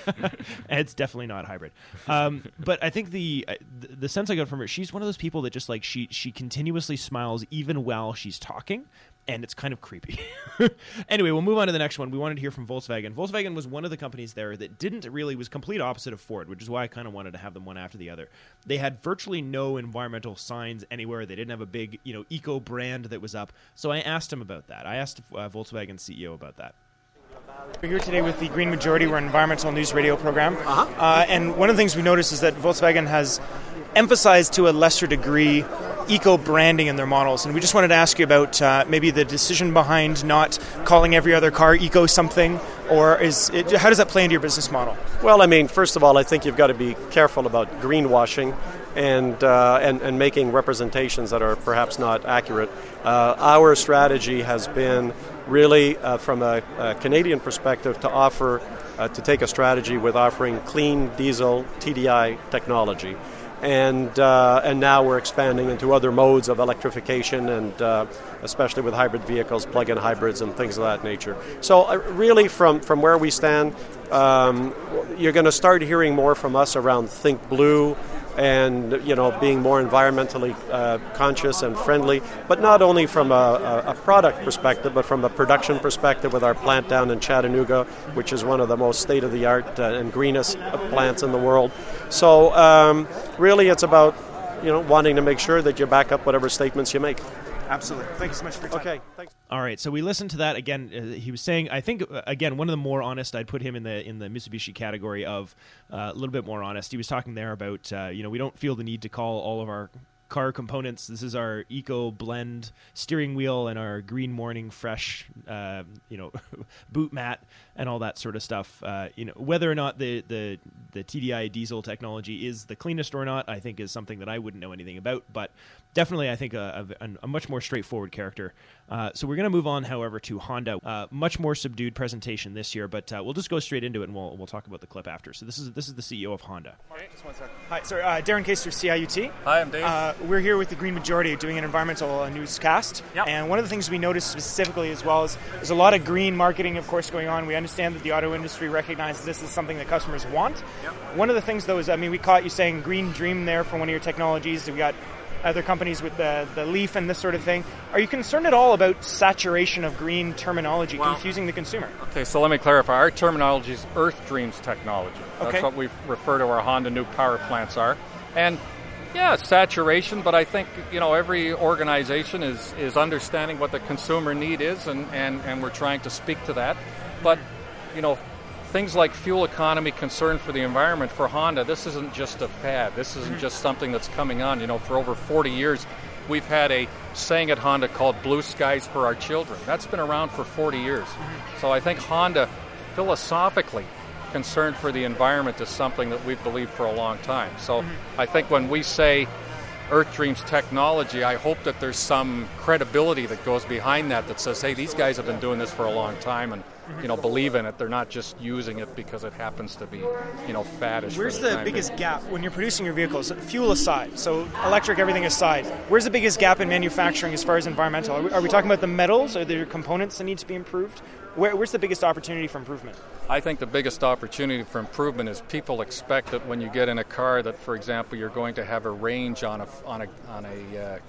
It's definitely not hybrid, um, but I think the uh, the sense I got from her, she's one of those people that just like she she continuously smiles even while she's talking. And it's kind of creepy. Anyway, we'll move on to the next one. We wanted to hear from Volkswagen. Volkswagen was one of the companies there that didn't really, was complete opposite of Ford, which is why I kind of wanted to have them one after the other. They had virtually no environmental signs anywhere. They didn't have a big, you know, eco brand that was up. So I asked him about that. I asked uh, Volkswagen C E O about that. We're here today with the Green Majority. We're an environmental news radio program. Uh-huh. Uh, and one of the things we noticed is that Volkswagen has emphasized to a lesser degree eco-branding in their models. And we just wanted to ask you about uh, maybe the decision behind not calling every other car eco something, or is it, how does that play into your business model? Well, I mean, first of all, I think you've got to be careful about greenwashing and, uh, and, and making representations that are perhaps not accurate. Uh, our strategy has been really, uh, from a, a Canadian perspective, to offer, uh, to take a strategy with offering clean diesel T D I technology. And uh, and now we're expanding into other modes of electrification, and uh, especially with hybrid vehicles, plug-in hybrids, and things of that nature. So uh, really, from, from where we stand, um, you're going to start hearing more from us around Think Blue, and you know, being more environmentally uh, conscious and friendly, but not only from a, a product perspective, but from a production perspective with our plant down in Chattanooga, which is one of the most state-of-the-art uh, and greenest plants in the world. So um, really it's about, you know, wanting to make sure that you back up whatever statements you make. Absolutely. Thank you so much for your time. Okay, thanks. All right, so we listened to that again. Uh, he was saying, I think, uh, again, one of the more honest. I'd put him in the in the Mitsubishi category of uh, a little bit more honest. He was talking there about, uh, you know, we don't feel the need to call all of our car components. This is our eco blend steering wheel and our green morning fresh, uh, you know, boot mat and all that sort of stuff. Uh, you know, whether or not the, the the T D I diesel technology is the cleanest or not, I think is something that I wouldn't know anything about. But definitely, I think a, a, a much more straightforward character. Uh, so we're going to move on, however, to Honda. Uh, much more subdued presentation this year, but uh, we'll just go straight into it, and we'll we'll talk about the clip after. So this is this is the C E O of Honda. Okay, just one second. Hi, sorry, uh, Darren Kaster, C I U T. Hi, I'm Dave. Uh, we're here with the Green Majority doing an environmental uh, newscast. Yep. And one of the things we noticed specifically as well is there's a lot of green marketing, of course, going on. We understand that the auto industry recognizes this as something that customers want. Yep. One of the things, though, is, I mean, we caught you saying green dream there for one of your technologies. We got other companies with the, the Leaf and this sort of thing. Are you concerned at all about saturation of green terminology, well, confusing the consumer? Okay, so let me clarify. Our terminology is Earth Dreams technology. That's okay. what we refer to our Honda new power plants are. And yeah, saturation, but I think, you know, every organization is, is understanding what the consumer need is, and, and, and we're trying to speak to that. But, you know, things like fuel economy, concern for the environment, for Honda, this isn't just a fad. This isn't mm-hmm. just something that's coming on. You know, for over forty years, we've had a saying at Honda called blue skies for our children. That's been around for forty years. Mm-hmm. So I think Honda, philosophically, concern for the environment is something that we've believed for a long time. So mm-hmm. I think when we say Earth Dreams technology, I hope that there's some credibility that goes behind that that says, hey, these guys have been doing this for a long time and, you know, believe in it. They're not just using it because it happens to be, you know, faddish. Where's the, the biggest being. gap when you're producing your vehicles, fuel aside, so electric, everything aside, where's the biggest gap in manufacturing as far as environmental? Are we, are we talking about the metals? Are there components that need to be improved? Where, where's the biggest opportunity for improvement? I think the biggest opportunity for improvement is people expect that when you get in a car that, for example, you're going to have a range on a, on a, on a, uh,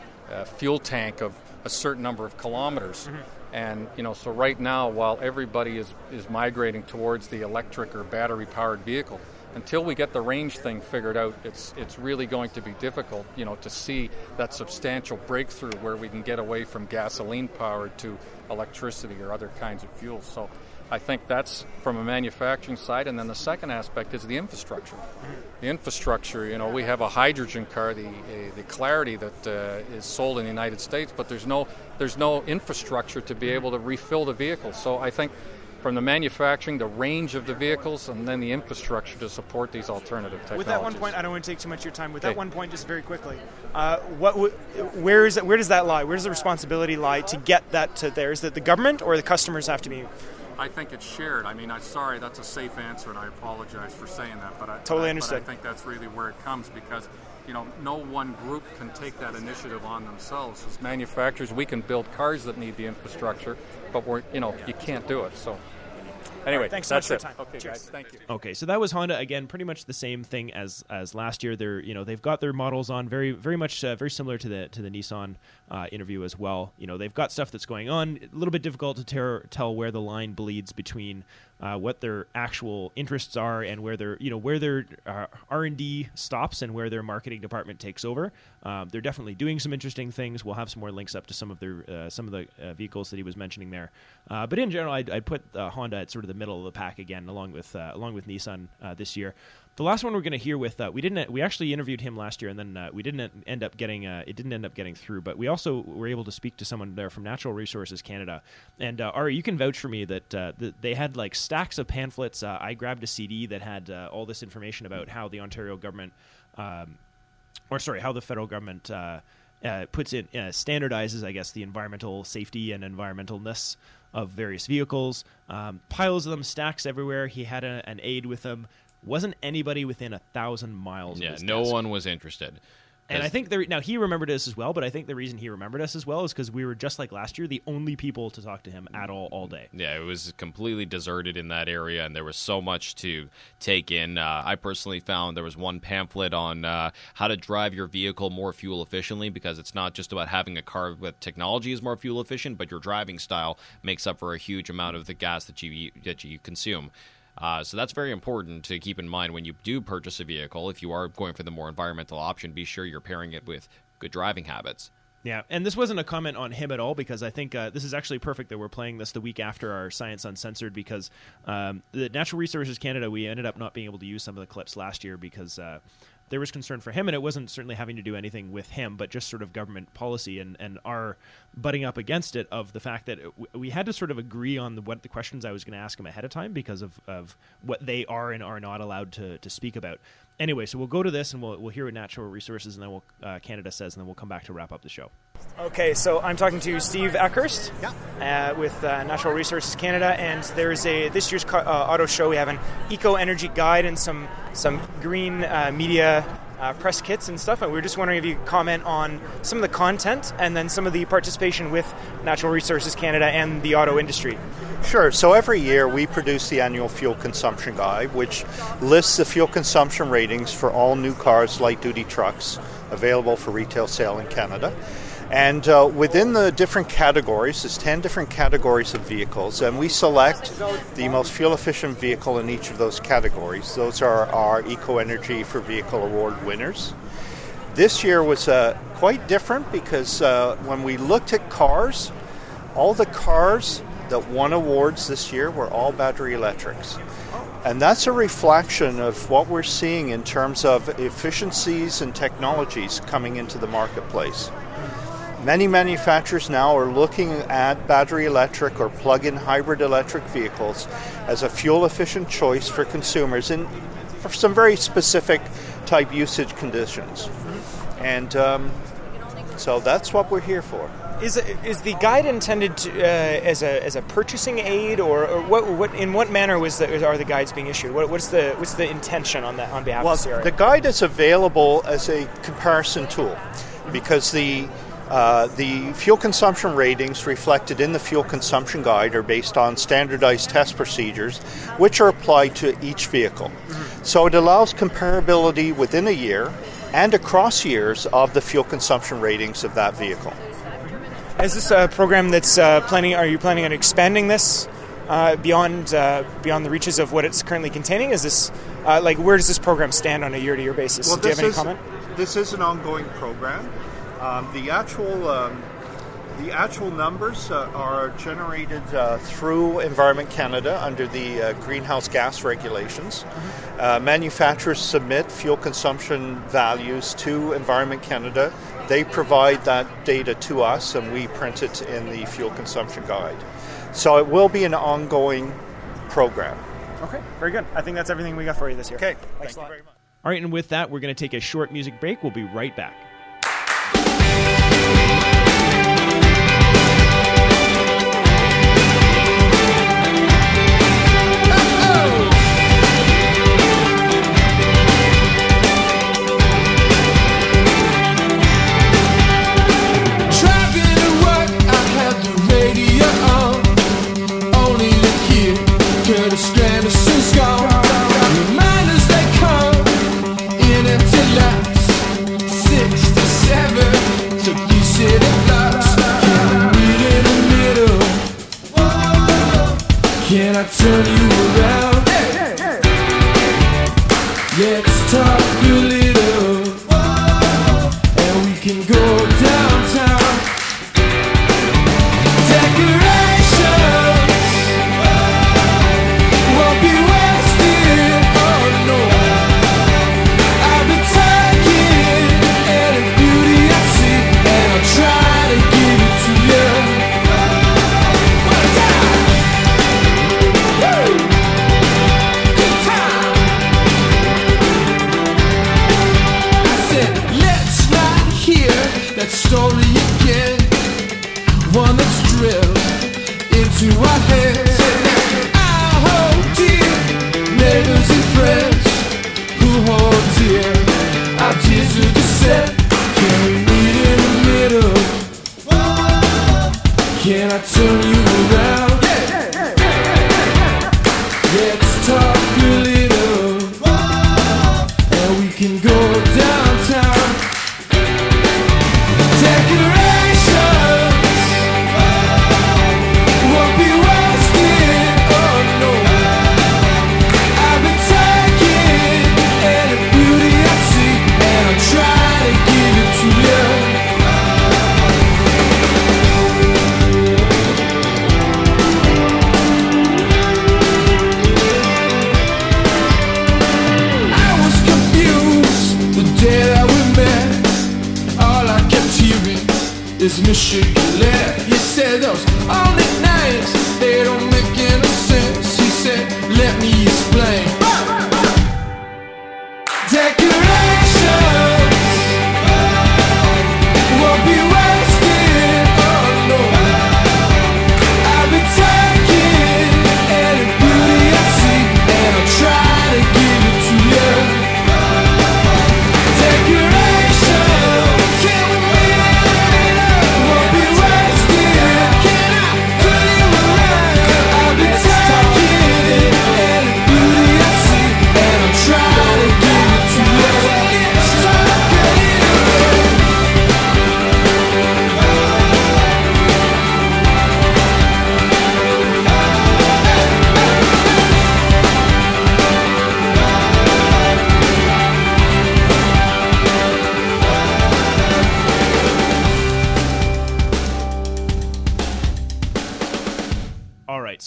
a fuel tank of a certain number of kilometers. Mm-hmm. And, you know, so right now, while everybody is, is migrating towards the electric or battery-powered vehicle, until we get the range thing figured out, it's it's really going to be difficult, you know, to see that substantial breakthrough where we can get away from gasoline-powered to electricity or other kinds of fuels. So I think that's from a manufacturing side. And then the second aspect is the infrastructure. The infrastructure, you know, we have a hydrogen car, the uh, the Clarity, that uh, is sold in the United States, but there's no there's no infrastructure to be able to refill the vehicle. So I think from the manufacturing, the range of the vehicles, and then the infrastructure to support these alternative technologies. With that one point, I don't want to take too much of your time. With that hey. one point, just very quickly, uh, what, where is it, where does that lie? Where does the responsibility lie to get that to there? Is it the government or the customers have to be? I think it's shared. I mean, I'm sorry, that's a safe answer, and I apologize for saying that. But I totally but I, understood. But I think that's really where it comes because, you know, no one group can take that initiative on themselves. As manufacturers, we can build cars that need the infrastructure, but we're, you know, you can't do it. So. Anyway, right, thanks so that's much for it. your time. Okay, Cheers. guys, thank you. Okay, so that was Honda again, pretty much the same thing as as last year. They're you know they've got their models on very very much uh, very similar to the to the Nissan uh, interview as well. You know they've got stuff that's going on. A little bit difficult to ter- tell where the line bleeds between uh, what their actual interests are and where their you know where their uh, R and D stops and where their marketing department takes over. Um, they're definitely doing some interesting things. We'll have some more links up to some of their uh, some of the uh, vehicles that he was mentioning there. Uh, but in general, I'd, I'd put uh, Honda at sort of the middle of the pack again. Again, along with uh, along with Nissan uh, this year. The last one we're going to hear with uh, we didn't we actually interviewed him last year, and then uh, we didn't end up getting uh, it didn't end up getting through. But we also were able to speak to someone there from Natural Resources Canada. And uh, Ari, you can vouch for me that uh, th- they had like stacks of pamphlets. Uh, I grabbed a C D that had uh, all this information about how the Ontario government, um, or sorry, how the federal government. Uh, Uh, puts it uh, standardizes, I guess, the environmental safety and environmentalness of various vehicles. Um, piles of them, stacks everywhere. He had a, an aide with him. Wasn't anybody within a thousand miles. Yeah, of his no desk. one was interested. And I think the, now he remembered us as well, but I think the reason he remembered us as well is because we were just like last year, the only people to talk to him at all all day. Yeah, it was completely deserted in that area, and there was so much to take in. Uh, I personally found there was one pamphlet on uh, how to drive your vehicle more fuel efficiently, because it's not just about having a car with technology is more fuel efficient, but your driving style makes up for a huge amount of the gas that you that you consume. Uh, so that's very important to keep in mind when you do purchase a vehicle. If you are going for the more environmental option, be sure you're pairing it with good driving habits. Yeah, and this wasn't a comment on him at all, because I think uh, this is actually perfect that we're playing this the week after our Science Uncensored, because um, the Natural Resources Canada, we ended up not being able to use some of the clips last year because uh, there was concern for him, and it wasn't certainly having to do anything with him, but just sort of government policy and, and our butting up against it of the fact that it, we had to sort of agree on the, what the questions I was going to ask him ahead of time because of, of what they are and are not allowed to, to speak about. Anyway, so we'll go to this and we'll we'll hear what Natural Resources and then we'll uh, Canada says, and then we'll come back to wrap up the show. Okay, so I'm talking to Steve Eckhurst yeah. uh, with uh, Natural Resources Canada, and there's a this year's uh, auto show. We have an eco energy guide and some some green uh, media uh, press kits and stuff. And we were just wondering if you could comment on some of the content and then some of the participation with Natural Resources Canada and the auto industry. Sure. So every year we produce the annual fuel consumption guide, which lists the fuel consumption ratings for all new cars, light-duty trucks, available for retail sale in Canada. And uh, within the different categories, there's ten different categories of vehicles, and we select the most fuel-efficient vehicle in each of those categories. Those are our Eco Energy for Vehicle Award winners. This year was uh, quite different because uh, when we looked at cars, all the cars that won awards this year were all battery electrics. And that's a reflection of what we're seeing in terms of efficiencies and technologies coming into the marketplace. Many manufacturers now are looking at battery electric or plug-in hybrid electric vehicles as a fuel-efficient choice for consumers in for some very specific type usage conditions. And um, so that's what we're here for. Is is the guide intended to, uh, as a as a purchasing aid, or, or what what in what manner was the, are the guides being issued? What, what's the what's the intention on that on behalf well, of C R A? The guide is available as a comparison tool because the Uh, the fuel consumption ratings reflected in the fuel consumption guide are based on standardized test procedures, which are applied to each vehicle. Mm-hmm. So it allows comparability within a year and across years of the fuel consumption ratings of that vehicle. Is this a program that's uh, planning? Are you planning on expanding this uh, beyond uh, beyond the reaches of what it's currently containing? Is this uh, like where does this program stand on a year-to-year basis? Well, Do you have any is, comment? This is an ongoing program. Um, the actual um, the actual numbers uh, are generated uh, through Environment Canada under the uh, greenhouse gas regulations. Mm-hmm. Uh, manufacturers submit fuel consumption values to Environment Canada. They provide that data to us, and we print it in the fuel consumption guide. So it will be an ongoing program. Okay, very good. I think that's everything we got for you this year. Okay, thanks thank a lot. you very much. All right, and with that, we're going to take a short music break. We'll be right back. Can I turn you around? Hey, hey, hey. Let's talk a little. Whoa. And we can go downtown. Decorations Whoa. Won't be wasted. Oh no. I've been taking any beauty I see, and I'll try to give it to you. That story again, one that's drilled into our heads. Our whole dear neighbors and friends who hold dear our tears to the set. Can we meet in the middle? Can I turn you around? Let's talk a little, and we can go downtown. Decorations won't be wasted. Oh no. I've been taking any beauty I see, and I'll try to give it to you. I was confused the day that we met. All I kept hearing is Michigan Lab. He said those only names, they don't make any sense. He said, let me explain. Decorations won't be wasted. Oh no. I've been taking any beauty I see, and I'll try to give it to you. Decorations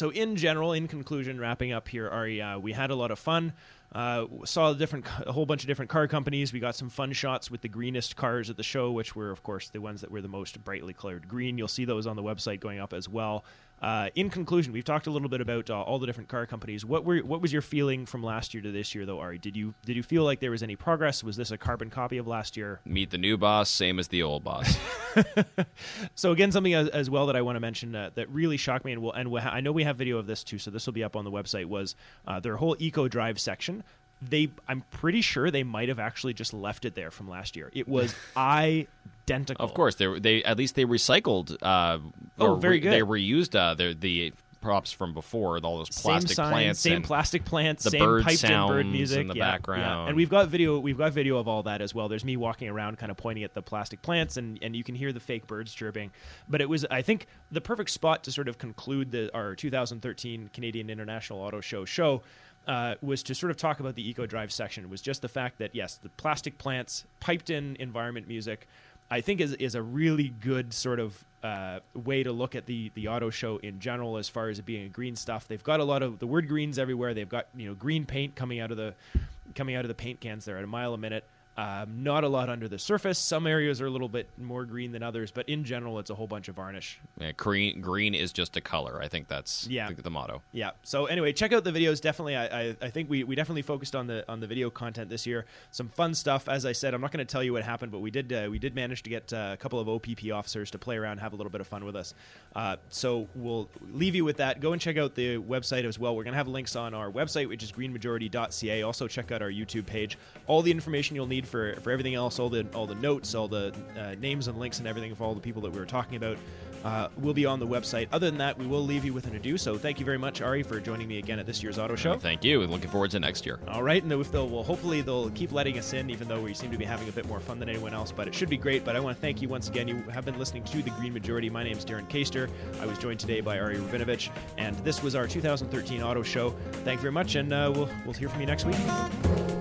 so in general, in conclusion, wrapping up here, Ari, uh, we had a lot of fun. Uh, saw a different, a whole bunch of different car companies. We got some fun shots with the greenest cars at the show, which were, of course, the ones that were the most brightly colored green. You'll see those on the website going up as well. Uh, in conclusion, we've talked a little bit about uh, all the different car companies. What were what was your feeling from last year to this year, though, Ari? Did you did you feel like there was any progress? Was this a carbon copy of last year? Meet the new boss, same as the old boss. So again, something as, as well that I want to mention uh, that really shocked me, and, we'll, and we'll ha- I know we have video of this too, so this will be up on the website, was uh, their whole Eco Drive section. They, I'm pretty sure they might have actually just left it there from last year. It was identical. Of course, they they at least they recycled. Uh, oh, very good. They reused uh, the the props from before, all those plastic same signs, plants, same and plastic plants, the same bird piped in bird sounds music in the yeah, background. Yeah. And we've got video. We've got video of all that as well. There's me walking around, kind of pointing at the plastic plants, and, and you can hear the fake birds chirping. But it was, I think, the perfect spot to sort of conclude the our two thousand thirteen Canadian International Auto Show show. Uh, was to sort of talk about the Eco Drive section. Was just the fact that, yes, the plastic plants, piped in environment music, I think is is a really good sort of uh, way to look at the the auto show in general as far as it being a green stuff. They've got a lot of the word greens everywhere. They've got, you know, green paint coming out of the coming out of the paint cans there at a mile a minute. Um, not a lot under the surface. Some areas are a little bit more green than others, but in general, it's a whole bunch of varnish. Yeah, green, green is just a color. I think that's yeah. the, the motto. Yeah. So anyway, check out the videos. Definitely, I, I, I think we, we definitely focused on the on the video content this year. Some fun stuff. As I said, I'm not going to tell you what happened, but we did uh, we did manage to get uh, a couple of O P P officers to play around, have a little bit of fun with us. Uh, so we'll leave you with that. Go and check out the website as well. We're going to have links on our website, which is green majority dot c a. Also check out our YouTube page. All the information you'll need for for everything else. all the all the notes, all the uh, names and links and everything for all the people that we were talking about uh, will be on the website. Other than that, we will leave you with an adieu. So thank you very much, Ari, for joining me again at this year's Auto Show. Uh, thank you. Looking forward to next year. All right, and if they'll, well, hopefully they'll keep letting us in, even though we seem to be having a bit more fun than anyone else. But it should be great. But I want to thank you once again. You have been listening to The Green Majority. My name is Darren Kaster. I was joined today by Ari Rabinovich, and this was our two thousand thirteen Auto Show. Thank you very much, and uh, we'll we'll hear from you next week.